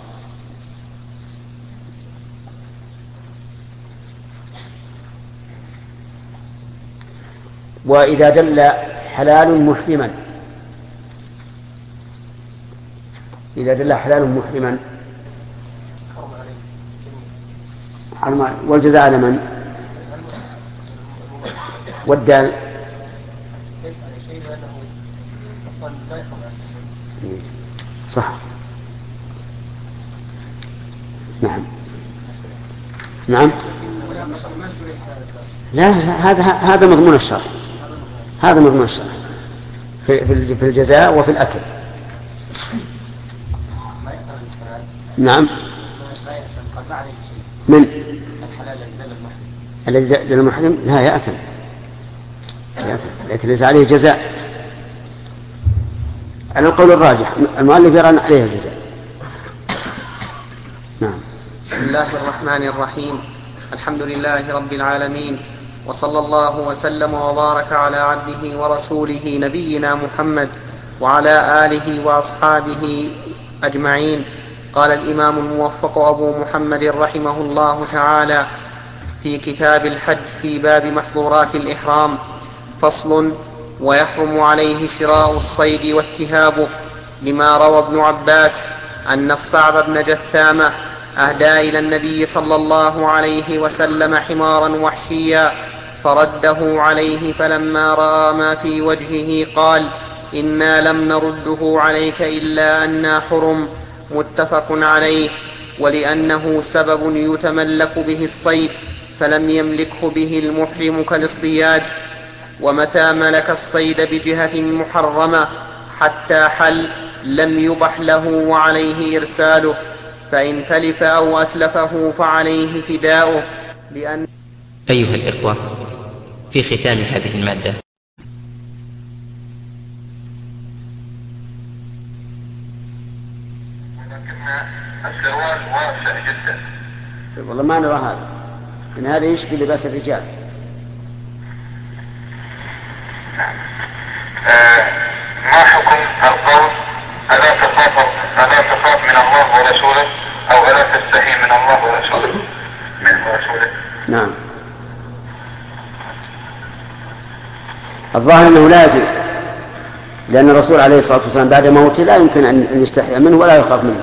وإذا دل حلال محرما إذا دل حلال محرما والجزاء على من؟ والدال صح. نعم نعم. لا، هذا هذا مضمون الشرع، هذا مضمون الشرع في في الجزاء وفي الأكل. نعم. من الذي دل المحرم لا يأثم، لكن ليس عليه جزاء. على القول الراجح المؤلف يرى أن عليه الجزاء. نعم. بسم الله الرحمن الرحيم. الحمد لله رب العالمين، وصلى الله وسلم وبارك على عبده ورسوله نبينا محمد وعلى آله وأصحابه أجمعين. قال الإمام الموفق أبو محمد رحمه الله تعالى في كتاب الحج في باب محظورات الإحرام: فصل: ويحرم عليه شراء الصيد واتهابه، لما روى ابن عباس أن الصعب بن جثامة أهدى إلى النبي صلى الله عليه وسلم حمارا وحشيا فرده عليه، فلما رأى ما في وجهه قال: إنا لم نرده عليك إلا أنا حرم. متفق عليه. ولأنه سبب يتملك به الصيد فلم يملكه به المحرم كالاصطياد. ومتى ملك الصيد بجهة محرمة حتى حل لم يبح له وعليه إرساله، فإن تلف أو أتلفه فعليه فداؤه. لأن أيها الإخوة، في ختام هذه المادة السروال واسع جدا. والله ما نرى هذا، إن هذا يشبه لباس الرجال. آه ما حكم القول ألا تخاف ألا تخاف من الله ورسوله، أو ألا تستحي من الله ورسوله من ورسوله؟ نعم، الظاهر أنه لا يجوز، لأن الرسول عليه الصلاة والسلام بعد موته لا يمكن أن يستحي منه ولا يخاف منه،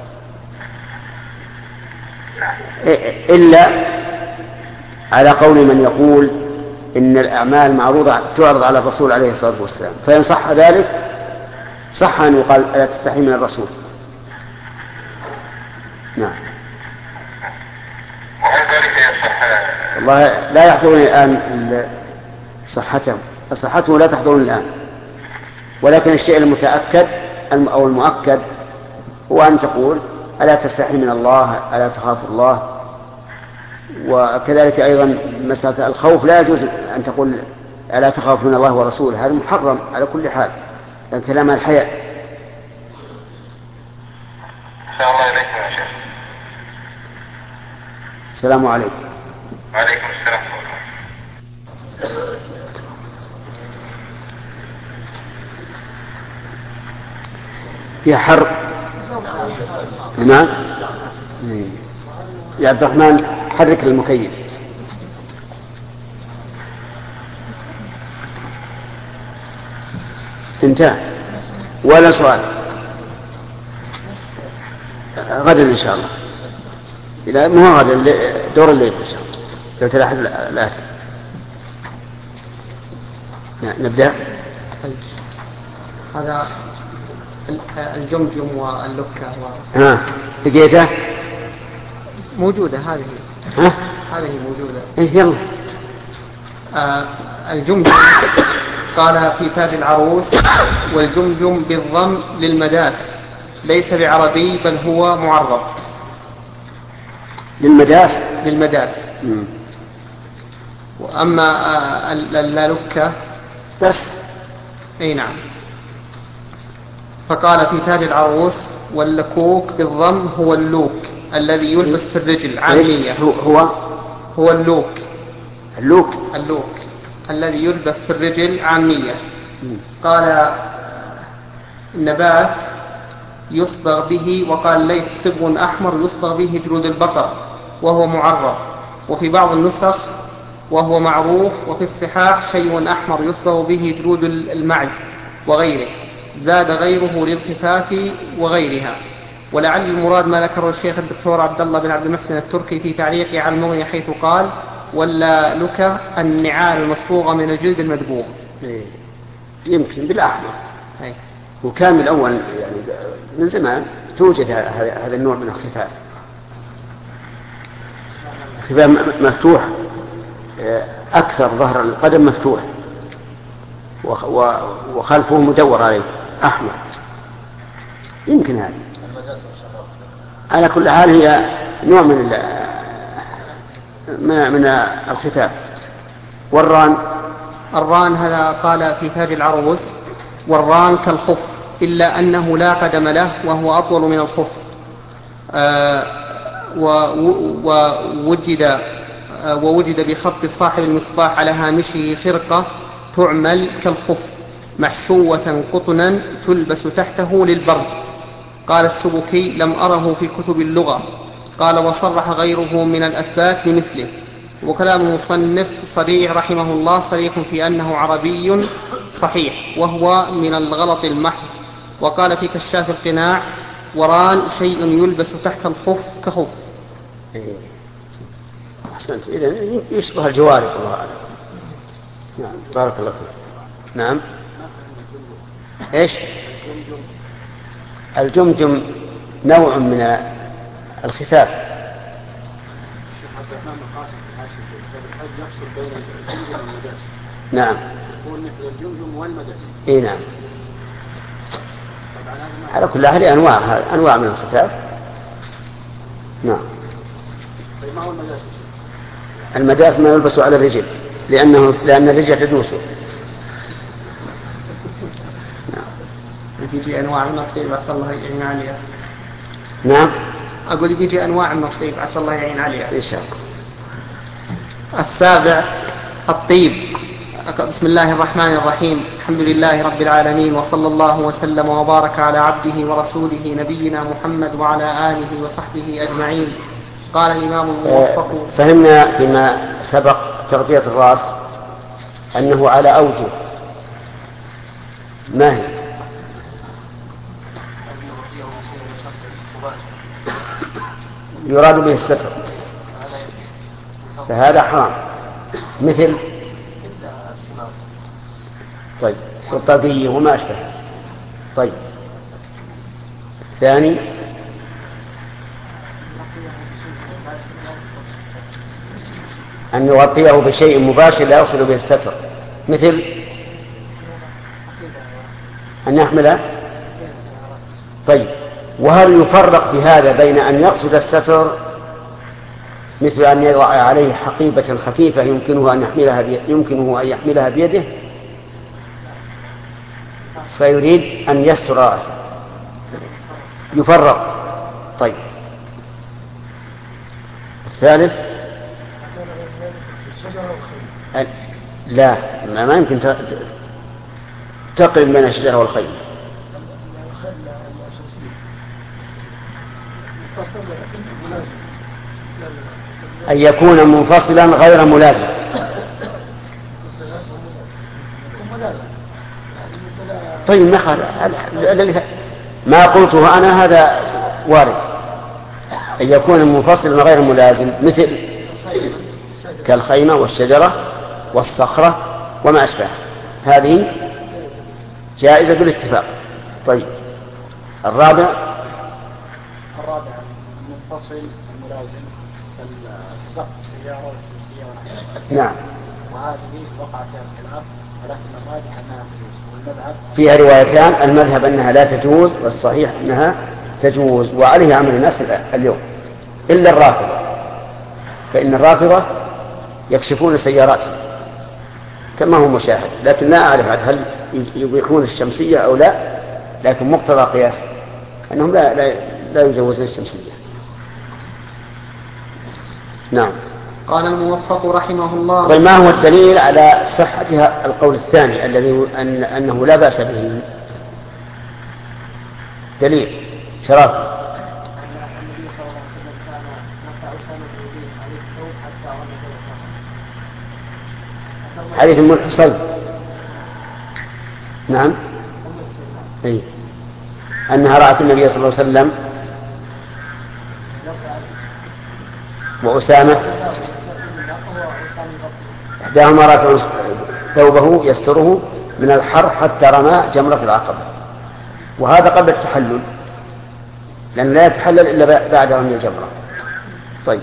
إلا على قول من يقول إن الأعمال معروضة تعرض على الرسول عليه الصلاة والسلام، فإن صح ذلك صح أن يقال ألا تستحي من الرسول. نعم. وهل ذلك يصح؟ والله لا يحضرني الآن صحته، صحته لا تحضرني الآن، ولكن الشيء المتأكد أو المؤكد هو أن تقول ألا تستحي من الله، ألا تخاف الله. وكذلك أيضا مسألة الخوف لا يجوز أن تقول ألا تخاف من الله ورسوله، هذا محرم على كل حال، لأن كلام الحياء. السلام عليكم يا شيخ. السلام عليكم. وعليكم السلام. في حرب. نعم يا عبد الرحمن، حرك المكيف. انتهى ولا سؤال؟ غدا إن شاء الله، إلى مو غدا، دور الليل إن شاء الله لو تلاحظ الآتي. نبدأ. هذا الجمجم واللكة و... ها لقيته موجودة هذه. ها هذه موجودة. إيه يلا. آه الجمجم قال في تاج العروس: والجمجم بالضم للمداس، ليس بعربي بل هو معرب. للمداس. للمداس. مم. وأما آه اللكة بس. أي نعم. فقال في تاج العروس: واللكوك بالضم هو اللوك الذي يلبس في الرجل عامية. هو هو اللوك. اللوك اللوك الذي يلبس في الرجل عامية. قال النبات يصبغ به، وقال ليت صبغ أحمر يصبغ به جلود البقر وهو معرب. وفي بعض النسخ وهو معروف. وفي الصحاح شيء أحمر يصبغ به جلود المعز وغيره. زاد غيره للخفاف وغيرها. ولعل المراد ما ذكره الشيخ الدكتور عبد الله بن عبد المحسن التركي في تعليقه على المغني، حيث قال: ولا لك النعال المصبوغة من الجلد المدبوغ. يمكن بالأحمر. أي. وكان من الأول يعني من زمان توجد هذا النوع من الخفاف، خفاف مفتوح أكثر، ظهر القدم مفتوح وخلفه مدور عليه أحمر. يمكن هذا. على كل حال هي نوع من من من الخفاف. والران. الران هذا قال في تاج العروس: والران كالخف إلا أنه لا قدم له وهو أطول من الخف. آه ووجد آه ووجد بخط صاحب المصباح على هامشه خرقة تعمل كالخف محشوة قطنا تلبس تحته للبرد. قال السبكي: لم أره في كتب اللغة. قال: وصرح غيره من الأثبات بمثله. وكلام المصنف صريح رحمه الله صريح في أنه عربي صحيح وهو من الغلط المحض. وقال في كشاف القناع: وران شيء يلبس تحت الخف كخف. أحسنت. إذا يشبه الجوارب الله أعلم. نعم بارك الله فيك. نعم. إيش؟ الجمجم نوع من الخفاف. نعم. يكون مثل الجمجم والمدس. إيه نعم. على كل حال أنواع أنواع من الخفاف. نعم. طيب ما هو المداس؟ المداس ما يلبس على الرجل لأنه لأن الرجل تدوسه. نعم. يجي أنواع من الطيب عسى الله يعين عليها. نعم. أقول بيجي أنواع من الطيب عسى الله يعين عليها. إن شاء الله. السابع الطيب. بسم الله الرحمن الرحيم. الحمد لله رب العالمين، وصلى الله وسلم وبارك على عبده ورسوله نبينا محمد وعلى آله وصحبه أجمعين. قال الإمام الموفق. فهمنا فيما سبق تغطية الرأس أنه على أوجه. ما هي؟ يراد به الستر، فهذا حرام. مثل طيب والطاقية وما أشبه. طيب ثاني أن يغطيه بشيء مباشر لا يقصد به الستر، مثل أن يحمله. طيب وهل يفرق بهذا بين أن يقصد الستر مثل أن يضع عليه حقيبة خفيفة يمكنه أن يحملها يمكنه أن يحملها بيده فيريد أن يستر رأسه؟ يفرق. طيب الثالث لا ما يمكن تقرن بين الشجرة والخيل. أن يكون منفصلا غير ملازم. طيب ما ما قلته أنا هذا وارد. أن يكون منفصلا غير ملازم مثل كالخيمة والشجرة والصخرة وما أشبه، هذه جائزة بالاتفاق. طيب الرابع الرابع المنفصل الملازم كالسقف السيارة والشمسية ونحوها. نعم. وهذه وقعت فيها الخلاف ولكن الراجح أنها تجوز، والمذهب فيها روايتان، المذهب أنها لا تجوز والصحيح أنها تجوز، وعليه عمل الناس اليوم إلا الرافضة، فإن الرافضة يكشفون سياراتهم كما هو مشاهد، لكن لا أعرف هل يبيحون الشمسية أو لا، لكن مقتضى قياس أنهم لا, لا, لا يجوزون الشمسية. نعم. قال الموفق رحمه الله. طيب ما هو الدليل على صحتها القول الثاني الذي أن أنه لا بأس به؟ دليل شرافي. حديث أم الحصين. نعم. أي أنها رأت النبي صلى الله عليه وسلم وأسامة إحداهما رافع ثوبه يستره من الحر حتى رمى جمرة العقبة، وهذا قبل التحلل لأن لا يتحلل إلا بعد رمي الجمرة. طيب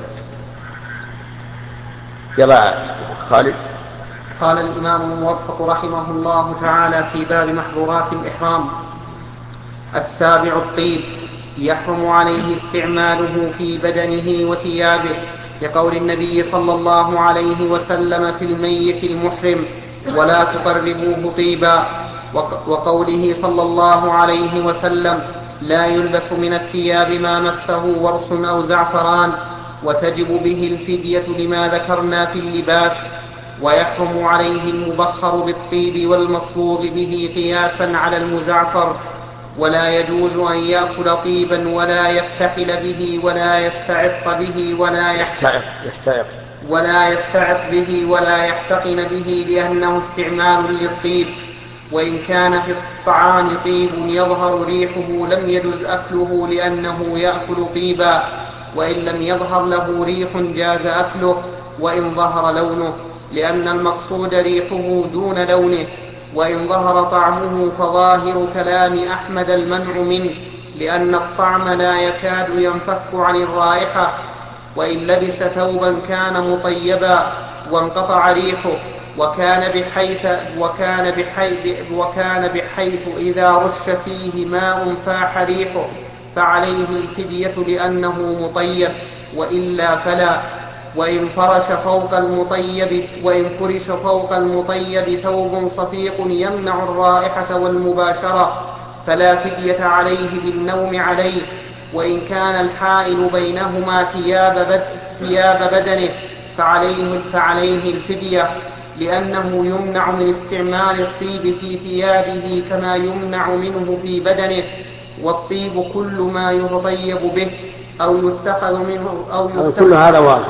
يلا خالد. قال الإمام الموفق رحمه الله تعالى في باب محظورات الإحرام: السابع الطيب، يحرم عليه استعماله في بدنه وثيابه، لقول النبي صلى الله عليه وسلم في الميت المحرم: ولا تقربوه طيبا، وقوله صلى الله عليه وسلم: لا يلبس من الثياب ما مسه ورس أو زعفران، وتجب به الفدية لما ذكرنا في اللباس. ويحرم عليه المبخر بالطيب والمصبوغ به قياسا على المزعفر، ولا يجوز أن يأكل طيبا ولا يفتحل به ولا يستعط به ولا يستعط يستعط ولا يستعط به ولا يحتقن به، لأنه استعمال للطيب. وإن كان في الطعام طيب يظهر ريحه لم يجز أكله لأنه يأكل طيبا، وإن لم يظهر له ريح جاز أكله وإن ظهر لونه، لأن المقصود ريحه دون لونه. وإن ظهر طعمه فظاهر كلام أحمد المنع منه، لأن الطعم لا يكاد ينفك عن الرائحة. وإن لبس ثوبا كان مطيبا وانقطع ريحه وكان بحيث, وكان بحيث, وكان بحيث إذا رش فيه ماء فاح ريحه فعليه الفدية لأنه مطيب، وإلا فلا. وإن فرش فوق المطيب وإن فرش فوق المطيب ثوب صفيق يمنع الرائحة والمباشرة فلا فدية عليه بالنوم عليه. وإن كان الحائل بينهما ثياب, بد ثياب بدنه فعليه, فعليه الفدية، لأنه يمنع من استعمال الطيب في ثيابه كما يمنع منه في بدنه. والطيب كل ما يطيب به أو يتخذ منه أو يتخذ. كل هذا واضح،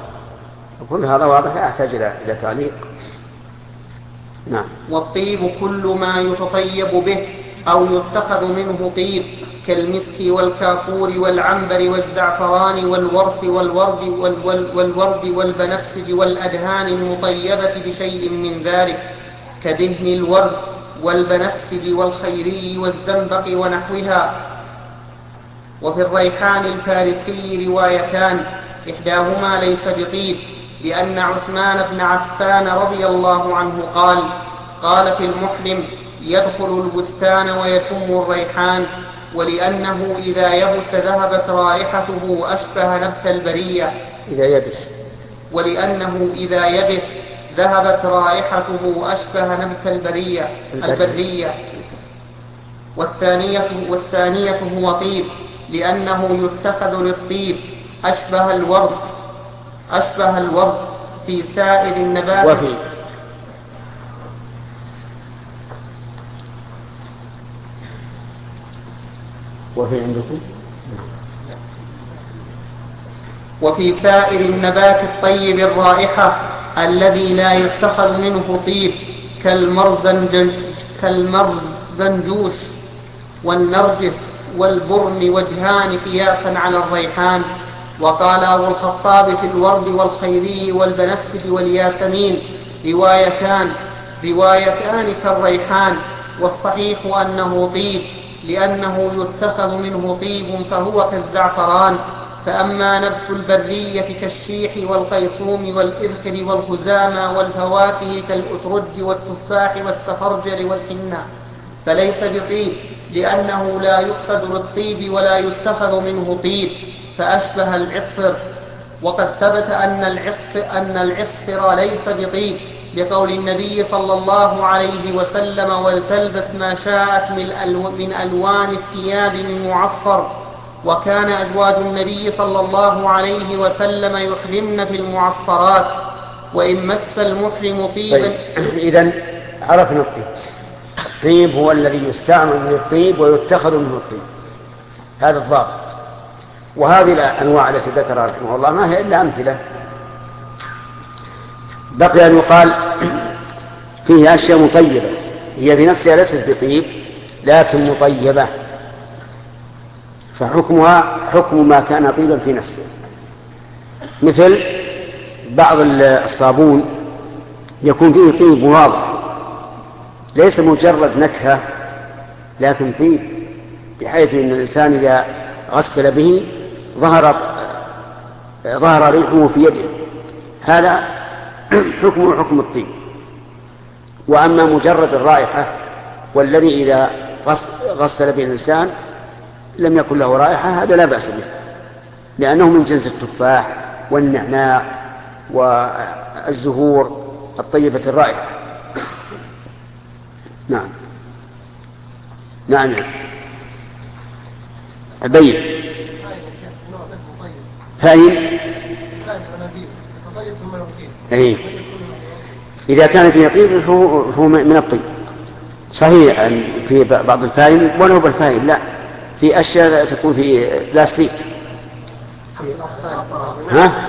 كل هذا واضح يحتاج إلى تعليق. نعم. والطيب كل ما يتطيب به أو يتخذ منه طيب، كالمسك والكافور والعنبر والزعفران والورس والورد والورد والبنفسج والأدهان المطيبة بشيء من ذلك، كدهن الورد والبنفسج والخيري والزنبق ونحوها. وفي الريحان الفارسي روايتان، إحداهما ليس بطيب، لأن عثمان بن عفان رضي الله عنه قال قال في المحرم يدخل البستان ويشم الريحان، ولأنه إذا يبس ذهبت رائحته أشبه نبت البرية. إذا يبس ولأنه إذا يبس ذهبت رائحته أشبه نبت البرية البرية. والثانية, والثانية هو طيب، لأنه يتخذ للطيب أشبه الورد أشبه الورد في سائر النبات. وفي وفي عندكم وفي سائر النبات الطيب الرائحة الذي لا يتخذ منه طيب، كالمرزنجوش والنرجس والبرم وجهان قياسا على الريحان. وقال أبو الخطاب في الورد والخيري والبنفسج والياسمين روايتان روايتان كالريحان، والصحيح أنه طيب، لأنه يتخذ منه طيب فهو كالزعفران. فأما نبت البرية كالشيح والقيصوم والإذخر والخزامى والفواكه كالأترج والتفاح والسفرجل والحنة فليس بطيب، لأنه لا يقصد للطيب ولا يتخذ منه طيب، فأشبه العصفر. وقد ثبت أن العصفر, أن العصفر ليس بطيب، بقول النبي صلى الله عليه وسلم ولتلبس ما شاءت من ألوان الثياب من معصفر. وكان أزواج النبي صلى الله عليه وسلم يحرمن في المعصفرات، وإن مس المحرم طيبا. طيب. إذن عرفنا الطيب. الطيب هو الذي يستعمل من الطيب ويتخذ منه الطيب، هذا الضابط. وهذه الأنواع التي ذكرها رحمه الله ما هي إلا أمثلة. بقي أن يقال فيه أشياء مطيبة هي بنفسها ليست بطيب لكن مطيبة، فحكمها حكم ما كان طيبا في نفسه، مثل بعض الصابون يكون فيه طيب واضح ليس مجرد نكهة لكن طيب، بحيث أن الإنسان إذا غسل به ظهر ظهر ريحه في يده، هذا حكمه حكم الطيب. وأما مجرد الرائحة والذي إذا غسل به الإنسان لم يكن له رائحة، هذا لا بأس به، لأنه من جنس التفاح والنعناع والزهور الطيبة الرائحة. نعم نعم أبين فاهم. أيه. إذا كان فيه طيب فهو من الطيب صحيح. في بعض الفاهم ولو بالفاهم لا، في أشياء تكون في بلاستيك ها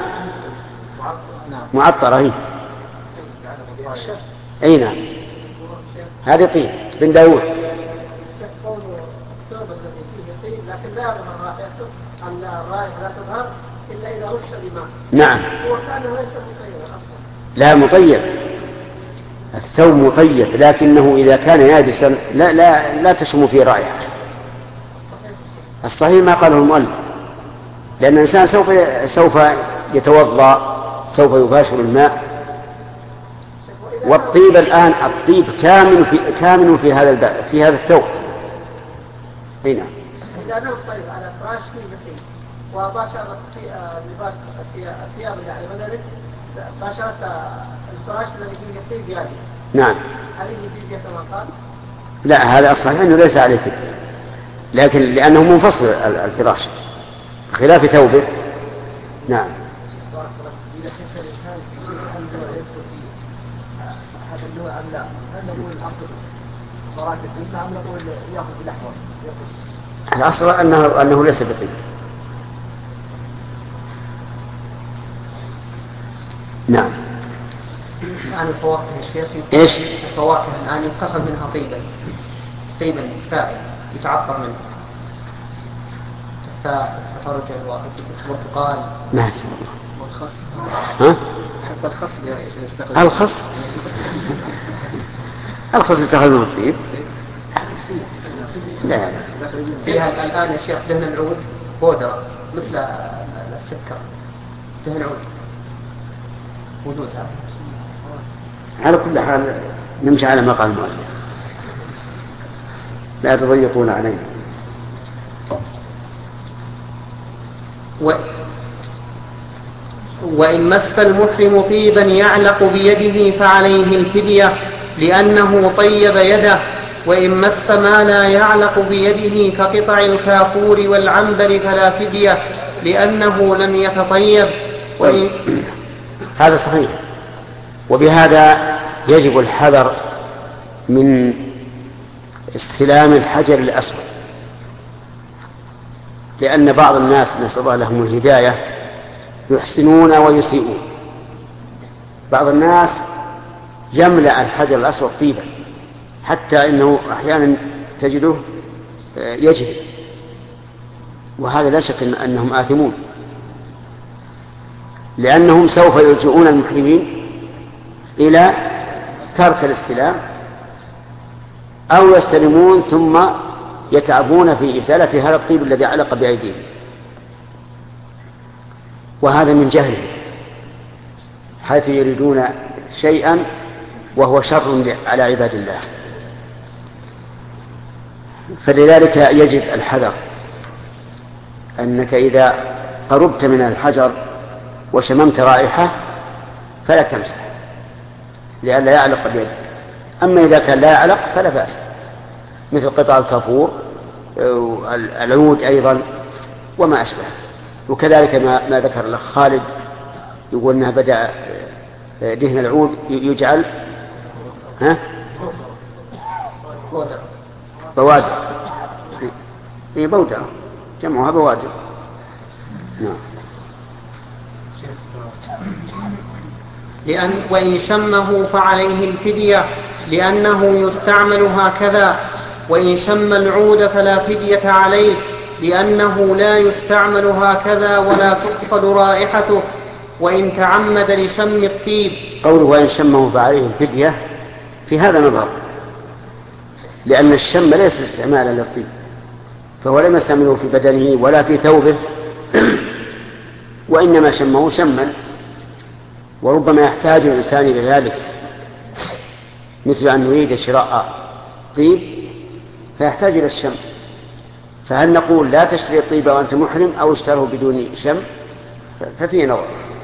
معطرة هي. أي نعم هذه طيب بن داود. لكن لا يظهر رائحته أن الرائحة لا تظهر إلا إذا رش بماء. نعم. هو كان ليس مطيبا أصلا. لا مطيب، الثوب مطيب، لكنه إذا كان يابسا لا لا لا تشم فيه رائحة. الصحيح ما قاله المؤلف، لأن الإنسان سوف سوف يتوضأ، سوف يباشر الماء، والطيب الآن الطيب كامل في كامل في هذا الب... في هذا الثوب. هنا. إذا نام طيب على فراش فيه طيب وباشرت في لباس الثياب يعني مثلا باشرت الفراش الذي فيه طيب يابس. نعم. هل يجوز كما قال؟ لا، هذا الصحيح أنه ليس عليه كده، لكن لأنه منفصل الفراش خلاف ثوبه. نعم. هذا النوع أم لا؟ هل نقول الأصل صلاة الدين أم نقول يأخذ بالأحوال؟ الأصل أنه أنه ليس بطيب. نعم. الآن الفواكه الشيخ إيش؟ الفواكه الآن يتخذ منها طيبا طيبا سائل يتعطر منه، التفاح السفرجل والبرتقال. ما شاء الله. والخس. ها؟ حتى الخس يستخدم. الخس الخس يتخذ منه الطيب. لا لا. فيها الآن يا شيخ دهن العود بودرة مثل السكر، دهن عود وجود هذا. على كل حال نمشي على ما قال المؤلف، لا تضيقون علينا. و... وإن مس المحرم طيبا يعلق بيده فعليه الفدية لأنه طيب يده، وإن مس ما لا يعلق بيده كقطع الكافور والعنبر فلا فدية لأنه لم يتطيب. وإن... هذا صحيح. وبهذا يجب الحذر من استلام الحجر الأسود، لأن بعض الناس نسأل الله لهم الهداية يحسنون ويسيئون. بعض الناس يملأ الحجر الأسود طيبا حتى إنه أحيانا تجده يجري، وهذا لا شك أنهم آثمون، لأنهم سوف يلجؤون المحرمين إلى ترك الاستلام أو يستلمون ثم يتعبون في إزالة هذا الطيب الذي علق بأيديهم، وهذا من جهل، حيث يريدون شيئا وهو شر على عباد الله. فلذلك يجب الحذر، أنك إذا قربت من الحجر وشممت رائحة فلا تمسح لئلا يعلق بيدك. أما إذا كان لا يعلق فلا بأس، مثل قطع الكافور العود أيضا وما أشبه. وكذلك ما, ما ذكر الأخ خالد يقول أنها بدأ دهن العود يجعل ها بوادر، هي بودرة جمعها بوادر. نعم. لأن وإن شمه فعليه الفدية لأنه يستعمل هكذا، وإن شم العود فلا فدية عليه لأنه لا يستعمل هكذا ولا تقصد رائحته، وإن تعمد لشم الطيب. قوله وإن شمه فعليه الفدية في هذا نظر، لأن الشم ليس استعمالا للطيب، فهو لم يستعمله في بدنه ولا في ثوبه، وإنما شمه شما، وربما يحتاج الإنسان إلى ذلك، مثل أن يريد شراء طيب فيحتاج إلى الشم، فهل نقول لا تشتري الطيب وأنت محرم أو اشتره بدون شم؟ ففيه نظر.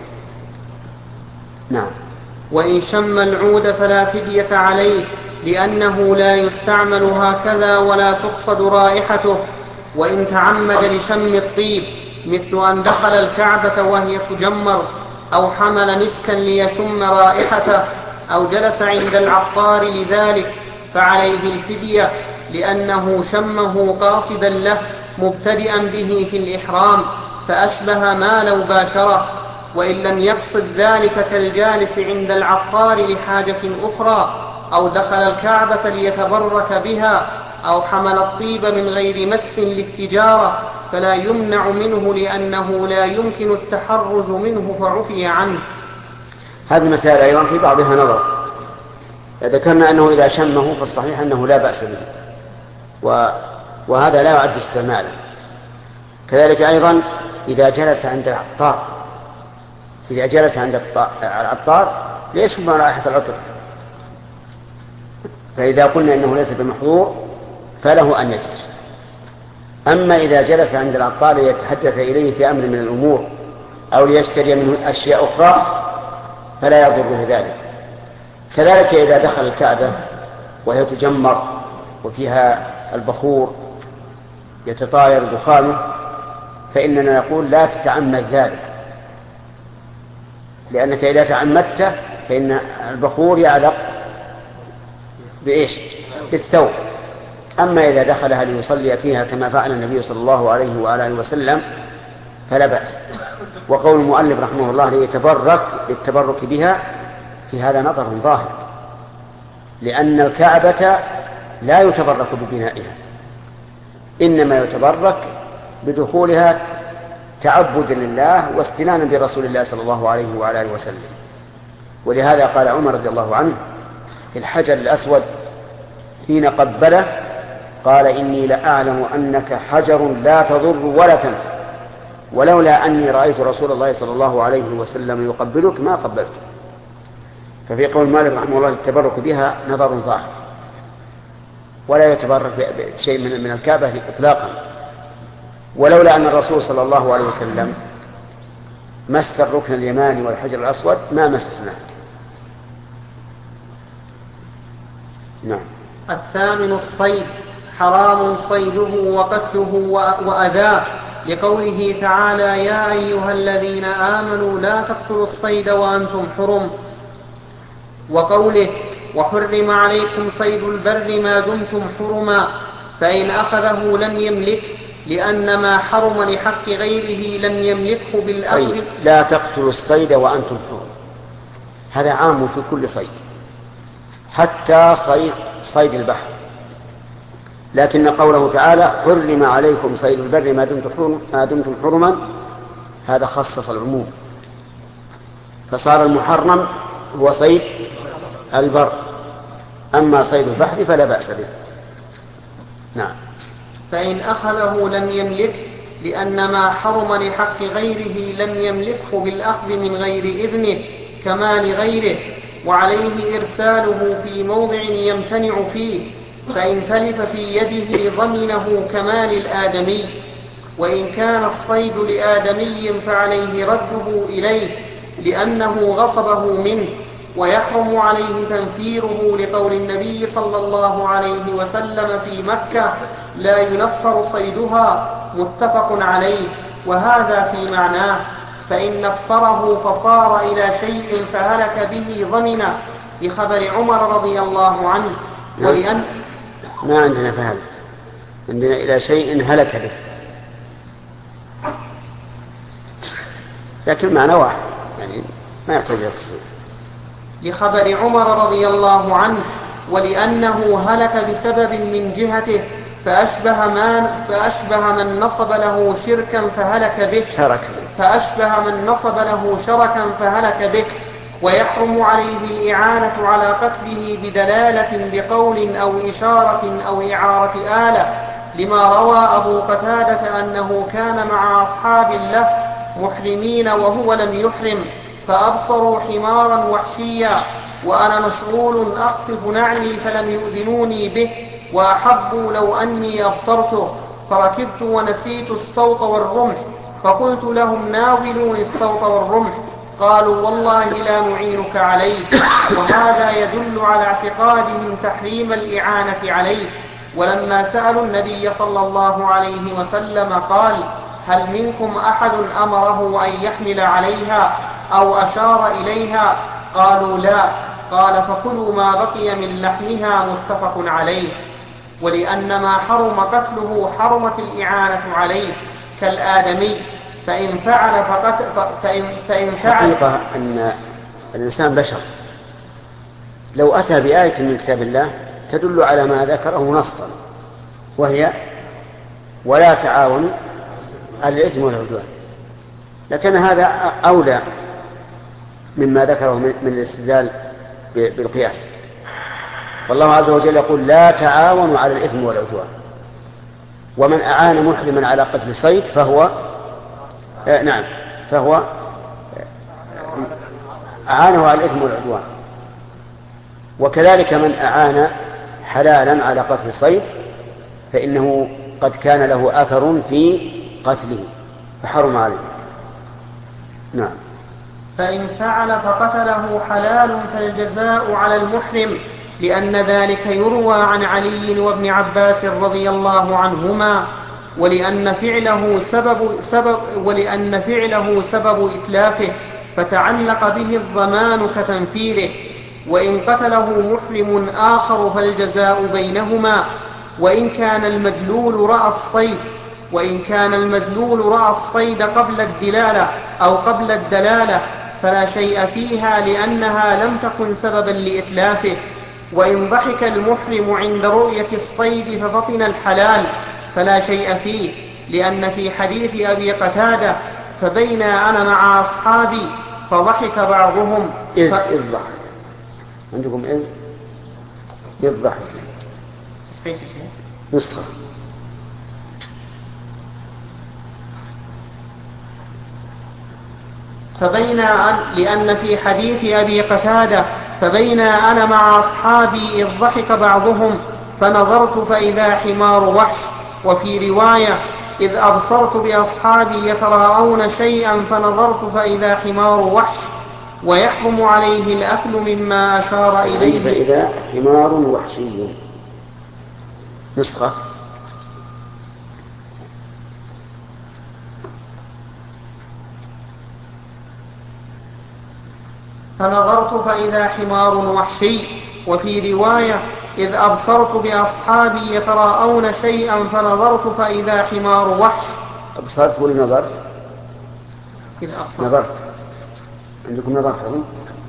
نعم. وإن شم العود فلا فدية عليه لأنه لا يستعمل هكذا ولا تقصد رائحته، وإن تعمد لشم الطيب مثل أن دخل الكعبة وهي تجمر أو حمل مسكا ليشم رائحته أو جلس عند العطار لذلك فعليه الفدية لأنه شمه قاصدا له مبتدئا به في الإحرام فأشبه ما لو باشره، وإن لم يقصد ذلك كالجالس عند العطار لحاجة أخرى، أو دخل الكعبة ليتبرك بها، أو حمل الطيب من غير مس للتجارة، فلا يمنع منه لأنه لا يمكن التحرز منه فعفي عنه. هذه المسائل أيضا في بعضها نظر. ذكرنا أنه إذا شمه فالصحيح أنه لا بأس به، وهذا لا يعد استعمالا. كذلك أيضا إذا جلس عند العطار إذا جلس عند العطار ليشم رائحة العطر، فإذا قلنا أنه ليس بمحظور فله أن يجلس. أما إذا جلس عند العطار ليتحدث إليه في أمر من الأمور أو ليشتري منه أشياء أخرى فلا يضره ذلك. كذلك إذا دخل الكعبة وهي تجمر وفيها البخور يتطاير دخانه فإننا نقول لا تتعمد ذلك، لأنك إذا تعمدت فإن البخور يعلق بإيش؟ بالثوب. أما إذا دخلها ليصلي فيها كما فعل النبي صلى الله عليه وآله وسلم فلا بأس. وقول المؤلف رحمه الله ليتبرك للتبرك بها في هذا نظر ظاهر، لأن الكعبة لا يتبرك ببنائها، إنما يتبرك بدخولها تعبدا لله واستنانا برسول الله صلى الله عليه وآله وسلم. ولهذا قال عمر رضي الله عنه في الحجر الأسود حين قبله قال إني لأعلم أنك حجر لا تضر ولا تنفع، ولولا أني رأيت رسول الله صلى الله عليه وسلم يقبلك ما قبلت. ففي قول مالك رحمه الله التبرك بها نظر ظاهر، ولا يتبرك بشيء من من الكعبة إطلاقا. ولولا أن الرسول صلى الله عليه وسلم مس الركن اليماني والحجر الأسود ما مسنا. نعم. الثامن الصيد، حرام صيده وقتله وأذاه، لقوله تعالى يا أيها الذين آمنوا لا تقتلوا الصيد وأنتم حرم، وقوله وحرم عليكم صيد البر ما دمتم حرما، فإن أخذه لم يملك لأن ما حرم لحق غيره لم يملكه بالأخذ. طيب. لا تقتلوا الصيد وأنتم حرم، هذا عام في كل صيد حتى صيد, صيد البحر، لكن قوله تعالى حرم عليكم صيد البر ما دمتم حرم ما دمتم حرما هذا خصص العموم، فصار المحرم هو صيد البر، أما صيد البحر فلا بأس به. نعم. فإن أخذه لم يملك لأن ما حرم لحق غيره لم يملكه بالأخذ من غير إذنه كما لغيره، وعليه إرساله في موضع يمتنع فيه، فإن تلف في يده ضمنه كما للآدمي، وإن كان الصيد لآدمي فعليه رده إليه لأنه غصبه منه، ويحرم عليه تنفيره لقول النبي صلى الله عليه وسلم في مكة لا ينفر صيدها، متفق عليه. وهذا في معناه، فإن نفره فصار إلى شيء فهلك به ضمنا، بخبر عمر رضي الله عنه. ولأن ما عندنا فهلك، عندنا إلى شيء هلك به، لكن معنى واحد يعني ما يحتاج إلى تفصيل. لخبر عمر رضي الله عنه، ولأنه هلك بسبب من جهته فأشبه, ما فأشبه من نصب له شركا فهلك به شرك. فأشبه من نصب له شركا فهلك به، ويحرم عليه الإعانة على قتله بدلالة بقول أو إشارة أو إعارة آلة، لما روى أبو قتادة أنه كان مع أصحاب له محرمين وهو لم يحرم، فأبصروا حمارا وحشيا وأنا مشغول أقصف نعلي فلم يؤذنوني به، وأحبوا لو أني أبصرته، فركبت ونسيت الصوت والرمح، فقلت لهم ناولوني الصوت والرمح، قالوا والله لا نعينك عليه. وهذا يدل على اعتقادهم تحريم الإعانة عليه. ولما سألوا النبي صلى الله عليه وسلم قال هل منكم أحد أمره أن يحمل عليها أو أشار إليها؟ قالوا لا. قال فكلوا ما بقي من لحمها، متفق عليه. ولأن ما حرم قتله حرمت الإعانة عليه كالآدمي، فإن فعل فقط فإن, فإن فعل حقيقة أن الإنسان بشر، لو أتى بآية من كتاب الله تدل على ما ذكره نصا، وهي ولا تعاونوا على الإثم والعدوان، لكن هذا أولى مما ذكره من الاستدلال بالقياس. والله عز وجل يقول لا تعاونوا على الإثم والعدوان، ومن أعان محرما على قتل صيد فهو آه نعم فهو آه أعانه على الإثم والعدوان، وكذلك من أعان حلالا على قتل صيد فإنه قد كان له أثر في قتله فحرم عليه. نعم. فإن فعل فقتله حلال فالجزاء على المحرم، لأن ذلك يروى عن علي وابن عباس رضي الله عنهما، ولأن فعله سبب, سبب, ولأن فعله سبب إتلافه فتعلق به الضمان كتنفيره. وإن قتله محرم آخر فالجزاء بينهما، وإن كان المدلول رأى الصيد وإن كان المدلول رأى الصيد قبل الدلالة أو قبل الدلالة فلا شيء فيها، لأنها لم تكن سببا لإتلافه. وإن ضحك المحرم عند رؤية الصيد ففطن الحلال فلا شيء فيه، لأن في حديث أبي قتادة فبين أنا مع أصحابي فضحك بعضهم إذ ف... إذ ضحك عندكم إذ إذ ضحك نسخة فبين أن لأن في حديث أبي قتادة فبين أنا مع أصحابي إذ ضحك بعضهم فنظرت فإذا حمار وحش. وفي رواية إذ أبصرت بأصحابي يتراءون شيئا فنظرت فإذا حمار وحش. ويحرم عليه الأكل مما أشار إليه فإذا حمار وحشي نسخة فنظرت فإذا حمار وحشي. وفي رواية إذ أبصرت بأصحابي يتراءون شيئا فنظرت فإذا حمار وحش. أبصرت ولا نظرت؟ إذ أبصرت. نظرت عندكم نظرت أظن؟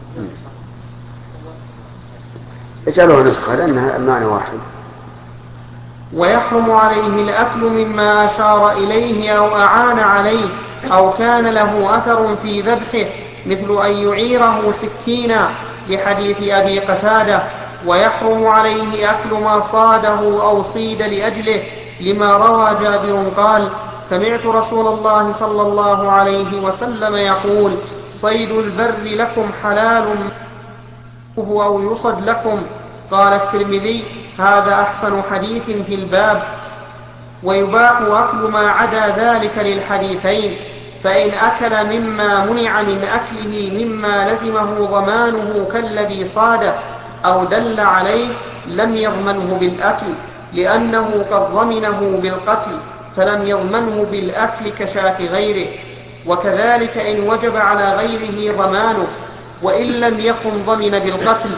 اجعلوها نسخة لأنها المعنى واحد. ويحرم عليه الأكل مما أشار إليه أو أعان عليه أو كان له أثر في ذبحه، مثل أن يعيره سكينا لحديث أبي قتادة. ويحرم عليه أكل ما صاده أو صيد لأجله، لما روى جابر قال سمعت رسول الله صلى الله عليه وسلم يقول صيد البر لكم حلال أو يصد لكم. قال الترمذي هذا أحسن حديث في الباب. ويباح أكل ما عدا ذلك للحديثين، فإن أكل مما منع من أكله مما لزمه ضمانه كالذي صاده أو دل عليه لم يضمنه بالأكل، لأنه قد ضمنه بالقتل فلم يضمنه بالأكل كشاة غيره. وكذلك إن وجب على غيره ضمانه وإن لم يكن ضمن بالقتل.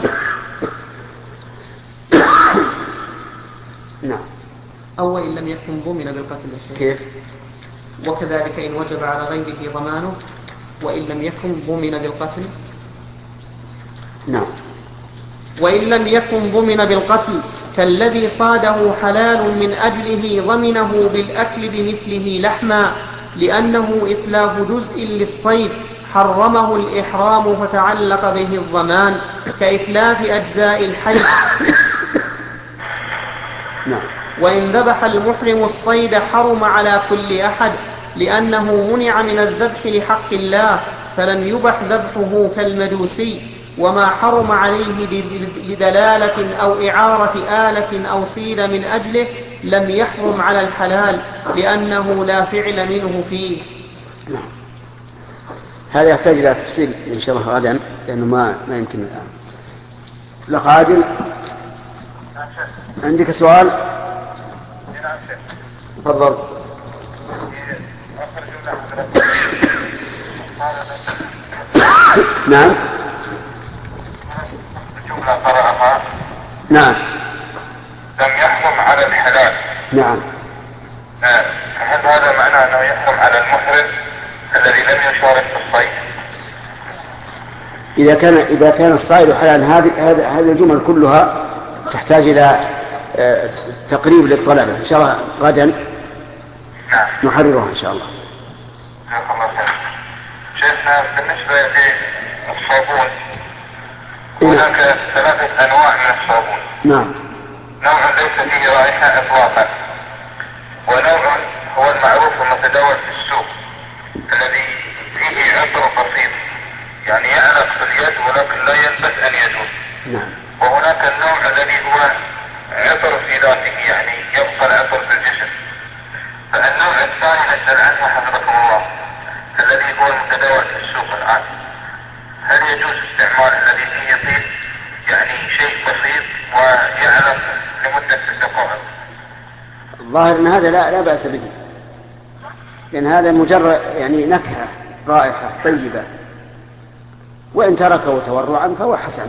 نعم. أو إن لم يكن ضمن بالقتل كيف؟ وكذلك إن وجب على غيره ضمانه وإن لم يكن ضمن بالقتل. نعم. وإن لم يكن ضمن بالقتل كالذي صاده حلال من أجله ضمنه بالأكل بمثله لحما، لأنه إتلاف جزء للصيد حرمه الإحرام فتعلق به الضمان كإتلاف أجزاء الحي. نعم. وإن ذبح المحرم الصيد حرم على كل أحد، لأنه منع من الذبح لحق الله فلم يبح ذبحه كالمدوسي. وما حرم عليه لدلالة أو إعارة آلة أو صيد من أجله لم يحرم على الحلال، لأنه لا فعل منه فيه. نعم. هذا يحتاج إلى تفصيل إن شاء الله غدا، لأنه ما ما يمكن الآن. لك عادل عندك سؤال؟ تفضل. نعم. جملة قرأها. نعم. لم يحرم على الحلال. نعم. هل هذا معناه أنه يحرم على المحرم لم يشارك في الصيد. إذا كان إذا كان الصائد حلالا، هذه هذه الجمل كلها تحتاج إلى تقريب للطلبة إن شاء الله غدا. نعم. نحررها إن شاء الله. جزاك الله خير. شيخنا بالنسبة للصابون هناك ثلاثة أنواع من الصابون. نعم. نوع ليس فيه رائحة إطلاقا، ونوع هو المعروف المتداول في السوق الذي فيه عطر بسيط يعني يعلق في اليد ولكن لا يلبس أن يدوب. نعم. وهناك النوع الذي هو عطر في ذاته يعني يبقى العطر في الجسم. فالنوع الثاني نسأل عنه حفظكم الله الذي هو المتداول في السوق الآن، هل يجوز استعمال الذي فيه طيب يعني شيء بسيط ويعلق لمدة دقائق؟ الظاهر أن هذا لا لا بأس به، لأن هذا مجرد يعني نكهة رائحة طيبة، وإن تركه تورعا فهو حسن.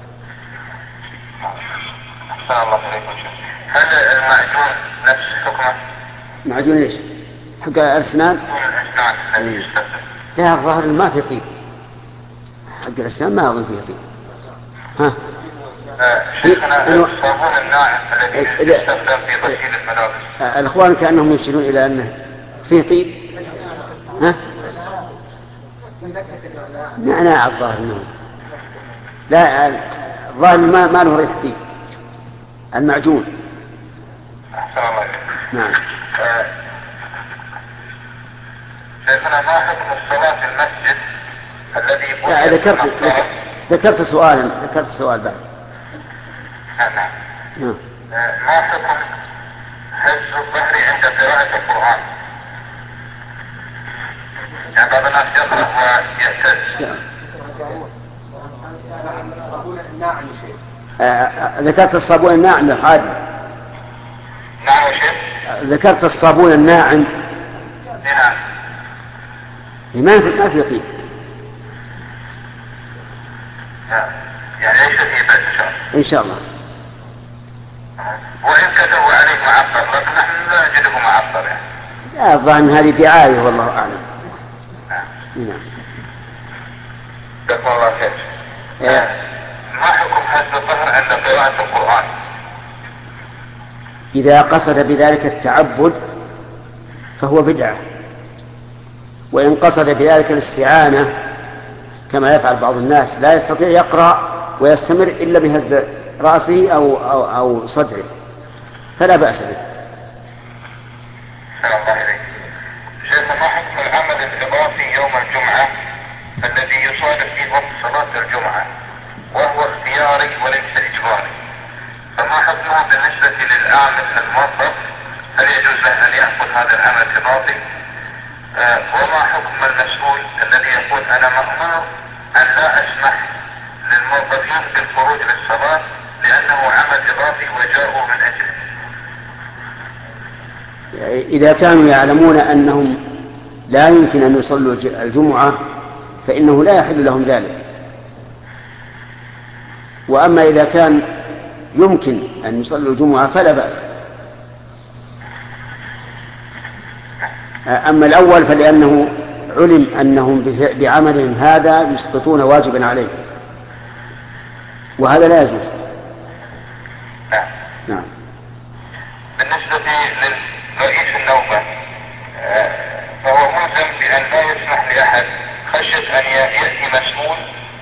أحسن الله إليكم. هل المعجون نفس حكمه؟ معجون ايش؟ حق الأسنان؟ الأسنان الذي يستخدم. لا، الظاهر ما في طيب حق الأسنان، ما أظن فيه طيب. ها؟ شيخنا الصابون الناعم الذي يستخدم في غسيل الملابس. الأخوان كأنهم يشيرون إلى أنه فيه طيب. ها؟ نعناع الظاهر منه. لا، الظاهر ما ما له ريح طيب المعجون. أحسن الله إليك. نعم. شيخنا ما حكم الصلاة في المسجد الذي لا، ذكرت ذكرت سؤالا ذكرت سؤال بعد. نعم. نعم. ما حكم هز الظهر عند قراءة القرآن؟ يعني بعض الناس يقرأ ويهتز. ذكرت الصابون الناعم يا حاج. نعم يا شيخ. ذكرت الصابون الناعم. نعم. ما في ما في طيب. نعم. يعني ليس فيه بأس إن شاء الله. إن شاء الله. وإن كتبوا عليه معطر لكن نحن لا نجده معطر يعني. لا، الظاهر أن هذه دعاية والله أعلم. نعم. نعم. جزاكم الله خير. ما حكم هز الظهر عند قراءة القرآن؟ إذا قصد بذلك التعبد فهو بدعة، وإن قصد بذلك الاستعانة كما يفعل بعض الناس لا يستطيع يقرأ ويستمر إلا بهز رأسه أو, أو, أو صدره فلا بأس به. سلام الله عليك. شيخ ما حكم العمل الإضافي يوم الجمعة الذي يصادف فيه وقت صلاة الجمعة وهو اختياري وليس إجباري؟ فما حكمه بالنسبة للعامل الموظف؟ هل يجوز له أن يأخذ هذا العمل الإضافي؟ آه وما حكم المسؤول الذي يقول أنا مأمور أن لا أسمح للموظفين بالخروج للصلاة لأنه عمل إضافي وجاءوا من أجله؟ إذا كانوا يعلمون أنهم لا يمكن أن يصلوا الجمعة فإنه لا يحل لهم ذلك. وأما إذا كان يمكن أن يصلوا الجمعة فلا بأس. أما الأول فلأنه علم أنهم بعملهم هذا يسقطون واجبا عليه، وهذا لا يجوز. نعم. نعم. بالنسبة لرئيس النوبة فهو ملزم بأن لا يسمح لأحد خشية أن يأتي مسؤول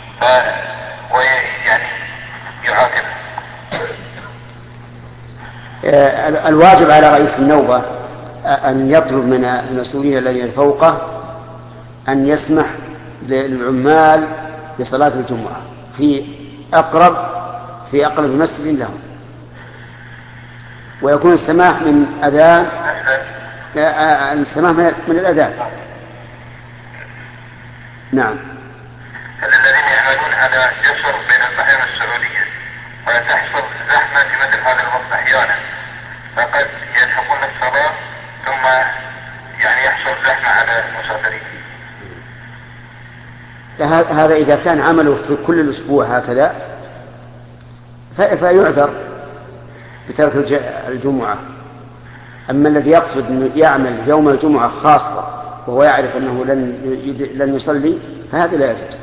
ويعني يعاقب. الواجب على رئيس النوبة أن يطلب من المسؤولين الذين فوقه أن يسمح للعمال لصلاة الجمعة في أقرب في أقرب مسجد لهم، ويكون السماح من أذان السماح من الأذان. نعم. الذين يعملون على جسر بين البحرين السعودية وتحصل زحمة في مثل هذا الوقت أحيانا، فقد يلحقون الصلاة ثم يعني يحصل زحمة على المسافرين. هذا إذا كان عمله في كل الأسبوع هكذا فيعذر بترك الجمعة. أما الذي يقصد أن يعمل يوم الجمعة خاصة وهو يعرف أنه لن لن يصلي فهذا لا يجوز.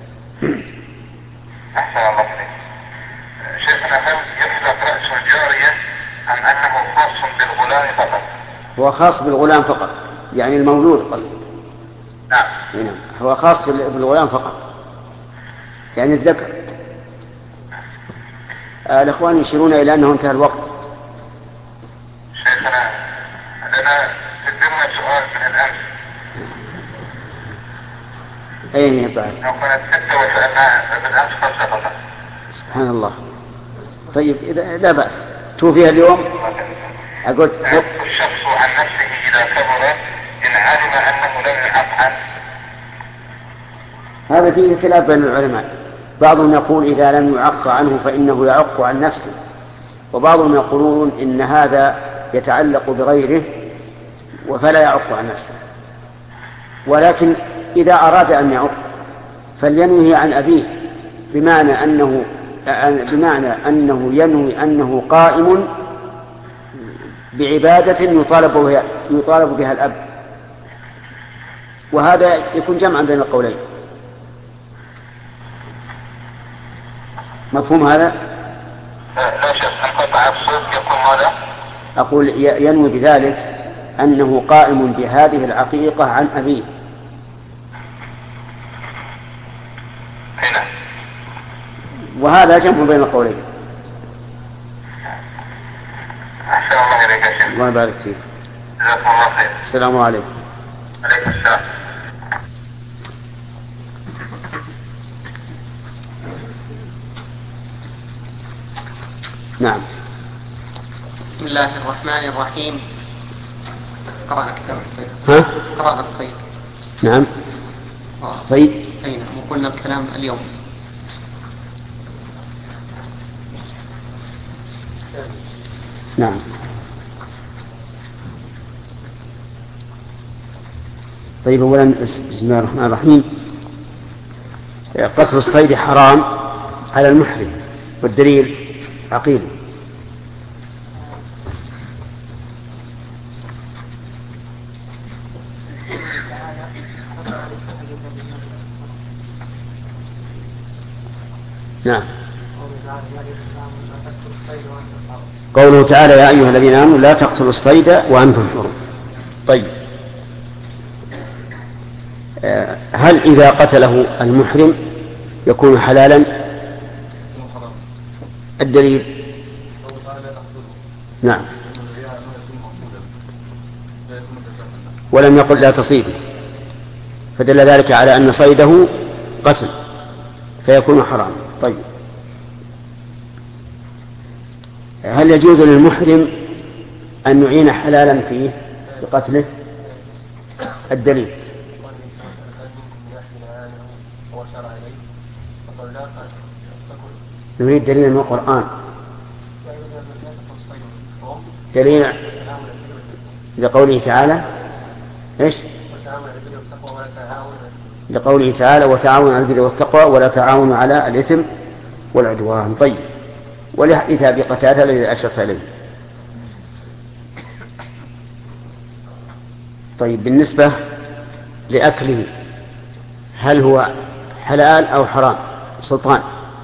أحسن الله إليك. شيخنا هل يحلق رأس الجارية أم أنه خاص بالغلام فقط؟ هو خاص بالغلام فقط، يعني المولود قصد. نعم. نعم هو خاص بالغلام فقط، يعني الذكر. آه الإخوان يشيرون إلى أنه انتهى الوقت. شيخنا لنا قدمنا سؤال من الأمس. أين يبقى؟ لو كانت ستة وسألنا بالأمس خمسة فقط. سبحان الله. طيب إذا لا بأس. توفيها اليوم؟ أقول الشخص عن نفسه إذا كبر إن علم أنه لم يعق عنه. هذا فيه خلاف بين العلماء، بعضهم يقول إذا لم يعق عنه فإنه يعق عن نفسه، وبعضهم يقولون إن هذا يتعلق بغيره فلا يعق عن نفسه. ولكن إذا أراد أن يعق فلينوي عن أبيه، بمعنى أنه بمعنى أنه ينوي أنه قائم بعبادة يطالب بها, يطالب بها الأب، وهذا يكون جمعا بين القولين. مفهوم هذا؟ لا شك انقطع الصوت يكون ماذا؟ أقول ينوي بذلك أنه قائم بهذه العقيقة عن أبيه. هنا. وهذا جمع بين القولين. أحسن الله إليك يا شيخ. الله يبارك فيك. جزاكم الله خير. السلام عليكم. عليكم السلام. نعم. بسم الله الرحمن الرحيم. قرأنا كتاب الصيد. ها؟ قرأنا الصيد. نعم. الصيد. أي نعم. وقلنا الكلام اليوم. نعم. طيب أولا بسم الله الرحمن الرحيم. قتل الصيد حرام على المحرم، والدليل عقيل. نعم. قوله تعالى يا أيها الذين آمنوا لا تقتلوا الصيد وأنتم حرم. طيب هل إذا قتله المحرم يكون حلالا؟ الدليل نعم. ولم يقل لا تصيده، فدل ذلك على أن صيده قتل فيكون حرام. طيب هل يجوز للمحرم أن يعين حلالا فيه بقتله؟ الدليل نريد دليل من القرآن، دليل لقوله تعالى إيش؟ لقوله تعالى وتعاونوا على البر والتقوى ولا تعاونوا على الإثم والعدوان. طيب ولحديث أبي قتادة الذي أشرت إليه. طيب بالنسبة لأكله هل هو حلال أو حرام؟ سلطان.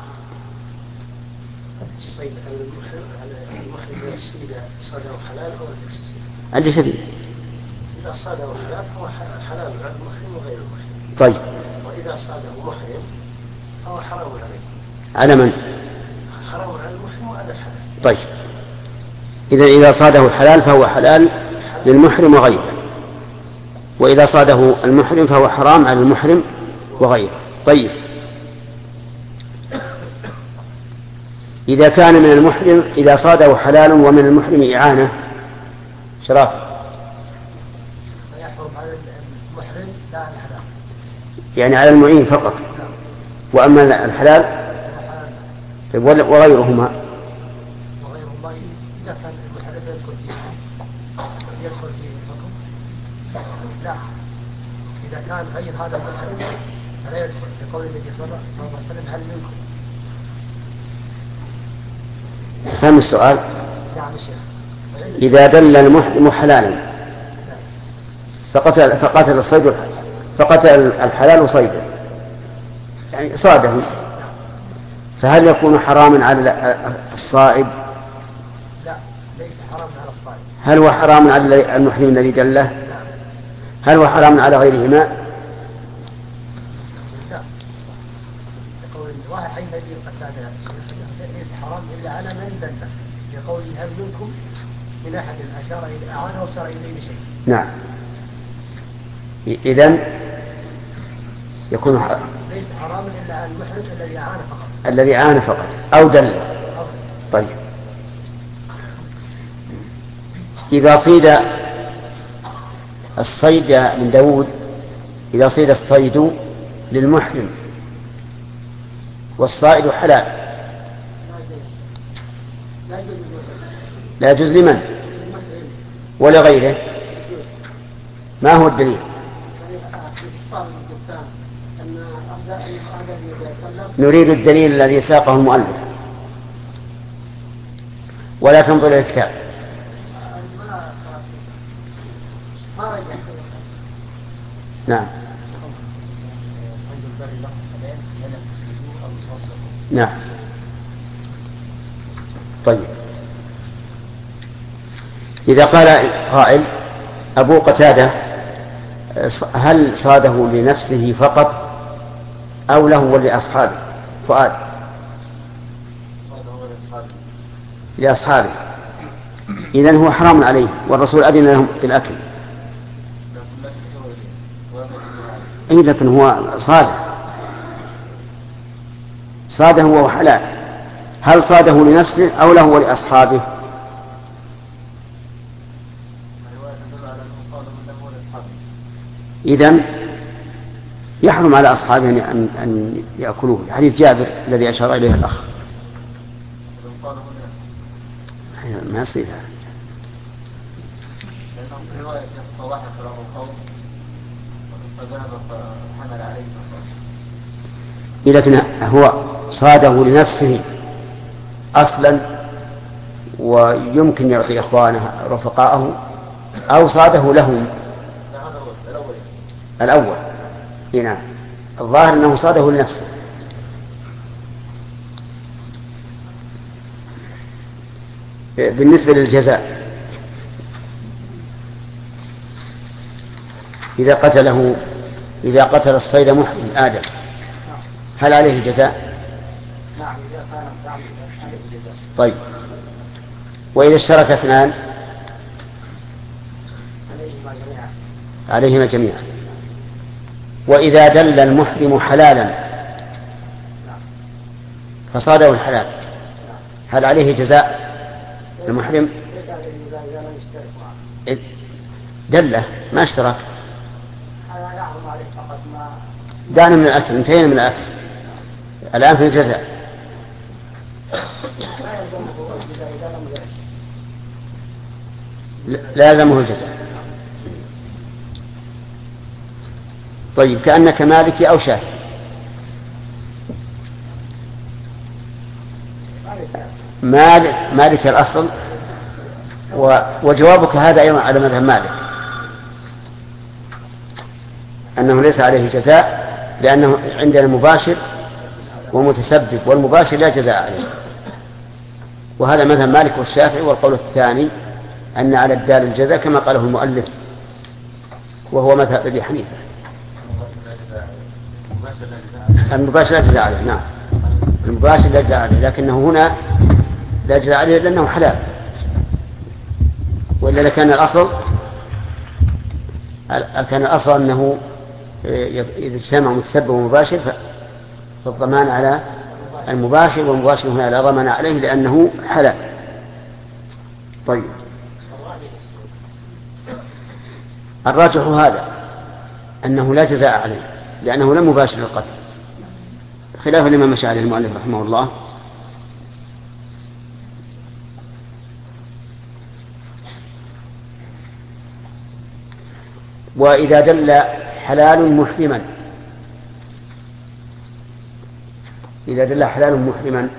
الصيد على المحرم على المحرم الصيد صيده حلال أو ليس؟ عندي سبيل. إذا صاده خلاف فهو حلال على المحرم وغير المحرم. طيب. وإذا صاده محرم فهو حرام عليه. على من؟ حرام على المحرم وعلى الحلال. طيب. إذا إذا صاده حلال فهو حلال للمحرم وغيره، وإذا صاده المحرم فهو حرام على المحرم وغيره. طيب إذا كان من المحرم إذا صاده حلال ومن المحرم إعانة شراف فيحرم على المحرم لا على الحلال، يعني على المعين فقط، وأما الحلال طيب وغيرهما وغيرهما إذا كان المحرم يدخل فيه يدخل فيه الحكم لا، إذا كان غير هذا المحرم فلا يدخل، لقول النبي صلى الله عليه وسلم هل منكم. فهم السؤال؟ نعم الشيخ. إذا دل المحرم حلالا فقتل, فقتل الصيد فقتل الحلال صيدا، يعني صاده، فهل يكون حراما على الصائد؟ لا، ليس حراما على الصائد. هل هو حرام على المحرم الذي دله؟ هل هو حرام على غيرهما؟ لا، يقول واحد حي الذي قتل ليس حرام إلا على من دله، يقول هل منكم من أحد أشار إلى أعانه وأشار إليه بشيء. نعم، إذن يكون حرام. ليس حراما إلا على المحرم الذي أعان فقط. الذي أعان فقط أو دل. طيب، إذا صيد الصيد من داود، إذا صيد الصيد للمحرم والصائد حلال، لا يجوز لمن ولغيره، ما هو الدليل؟ نريد الدليل الذي ساقه المؤلف، ولا تنظر إلى الكتاب. نعم نعم. طيب، إذا قال قائل أبو قتادة هل صاده لنفسه فقط أو له ولأصحابه؟ فؤاد. لأصحابه، إذن هو حرام عليه، والرسول أذن لهم بالأكل. أي لكن هو صاده صاده وهو حلال. هل صاده لنفسه أو له ولأصحابه؟ إذن يحرم على أصحابه أن أن يأكلوه، حديث جابر الذي أشار إليه الأخ. ما يصير هذا. لكن هو صاده لنفسه أصلا ويمكن يعطي إخوانه رفقاءه، أو صاده لهم الأول. نعم، الظاهر أنه صاده لنفسه. بالنسبة للجزاء، إذا قتله إذا قتل الصيد محرم آدم هل عليه جزاء؟ نعم، إذا كان عليه جزاء. طيب، وإذا اشترك اثنان عليهما جميعا. عليهما جميعا. وإذا دل المحرم حلالا فصاده الحلال هل عليه جزاء المحرم؟ دله ما اشترك. دعنا من الأكل، انتهينا من الأكل، الآن في الجزاء. لا يلزمه الجزاء. طيب، كأنك مالكي أو شافعي. مالك مالك الأصل، وجوابك هذا أيضا على مذهب مالك أنه ليس عليه جزاء، لأنه عندنا مباشر ومتسبب، والمباشر لا جزاء عليه. وهذا مذهب مالك والشافعي. والقول الثاني أن على الدال الجزاء كما قاله المؤلف، وهو مذهب أبي حنيفة. المباشر لا جزاء عليه. نعم، المباشر لا جزاء عليه، لكنه هنا لا جزاء عليه لأنه حلال، وإلا لكان الأصل كان الأصل أنه إذا اجتمع متسبب ومباشر فالضمان على المباشر، والمباشر هنا لا ضمان عليه لأنه حلال. طيب، الراجح هذا أنه لا جزاء عليه لأنه لم يباشر القتل، خلافا لما مشى عليه المؤلف رحمه الله. وإذا دل حلال محرما إذا دل حلال محرما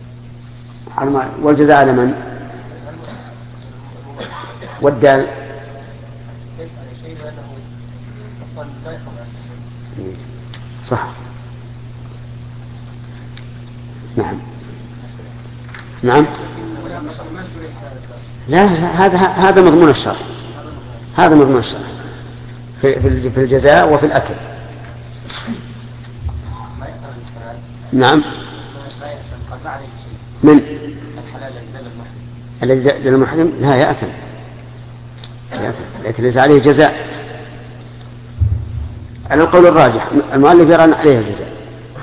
والجزاء على من؟ والدال أصلا لا يحرم أساسا. صح. نعم نعم. لا هذا هذا مضمون الشرع، هذا مضمون الشرع في في الجزاء وفي الأكل. نعم. من الذي دل المحرم لا يأثم، لكن ليس عليه جزاء على القول الراجح. المؤلف يرى أن عليه الجزاء.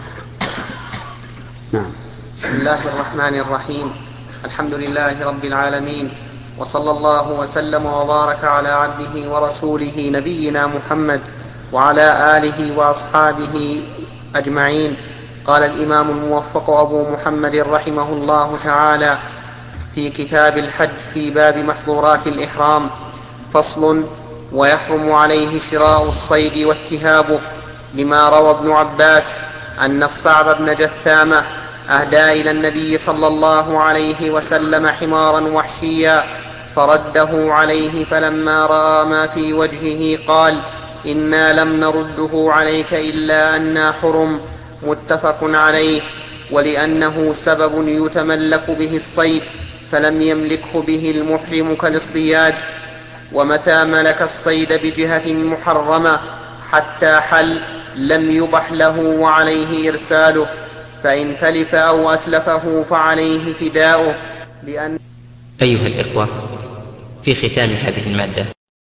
نعم. بسم الله الرحمن الرحيم. الحمد لله رب العالمين، وصلى الله وسلم وبارك على عبده ورسوله نبينا محمد وعلى آله وأصحابه أجمعين. قال الإمام الموفق أبو محمد رحمه الله تعالى في كتاب الحج في باب محظورات الإحرام: فصل: ويحرم عليه شراء الصيد واتهابه، لما روى ابن عباس أن الصعب بن جثامة أهدى إلى النبي صلى الله عليه وسلم حمارا وحشيا فرده عليه، فلما رأى ما في وجهه قال: إنا لم نرده عليك إلا أنا حرم. متفق عليه. ولأنه سبب يتملك به الصيد فلم يملكه به المحرم كالاصطياد. ومتى ملك الصيد بجهة محرمة حتى حل لم يبح له وعليه إرساله، فإن تلف أو أتلفه فعليه فداؤه. لأن أيها الإخوة، في ختام هذه المادة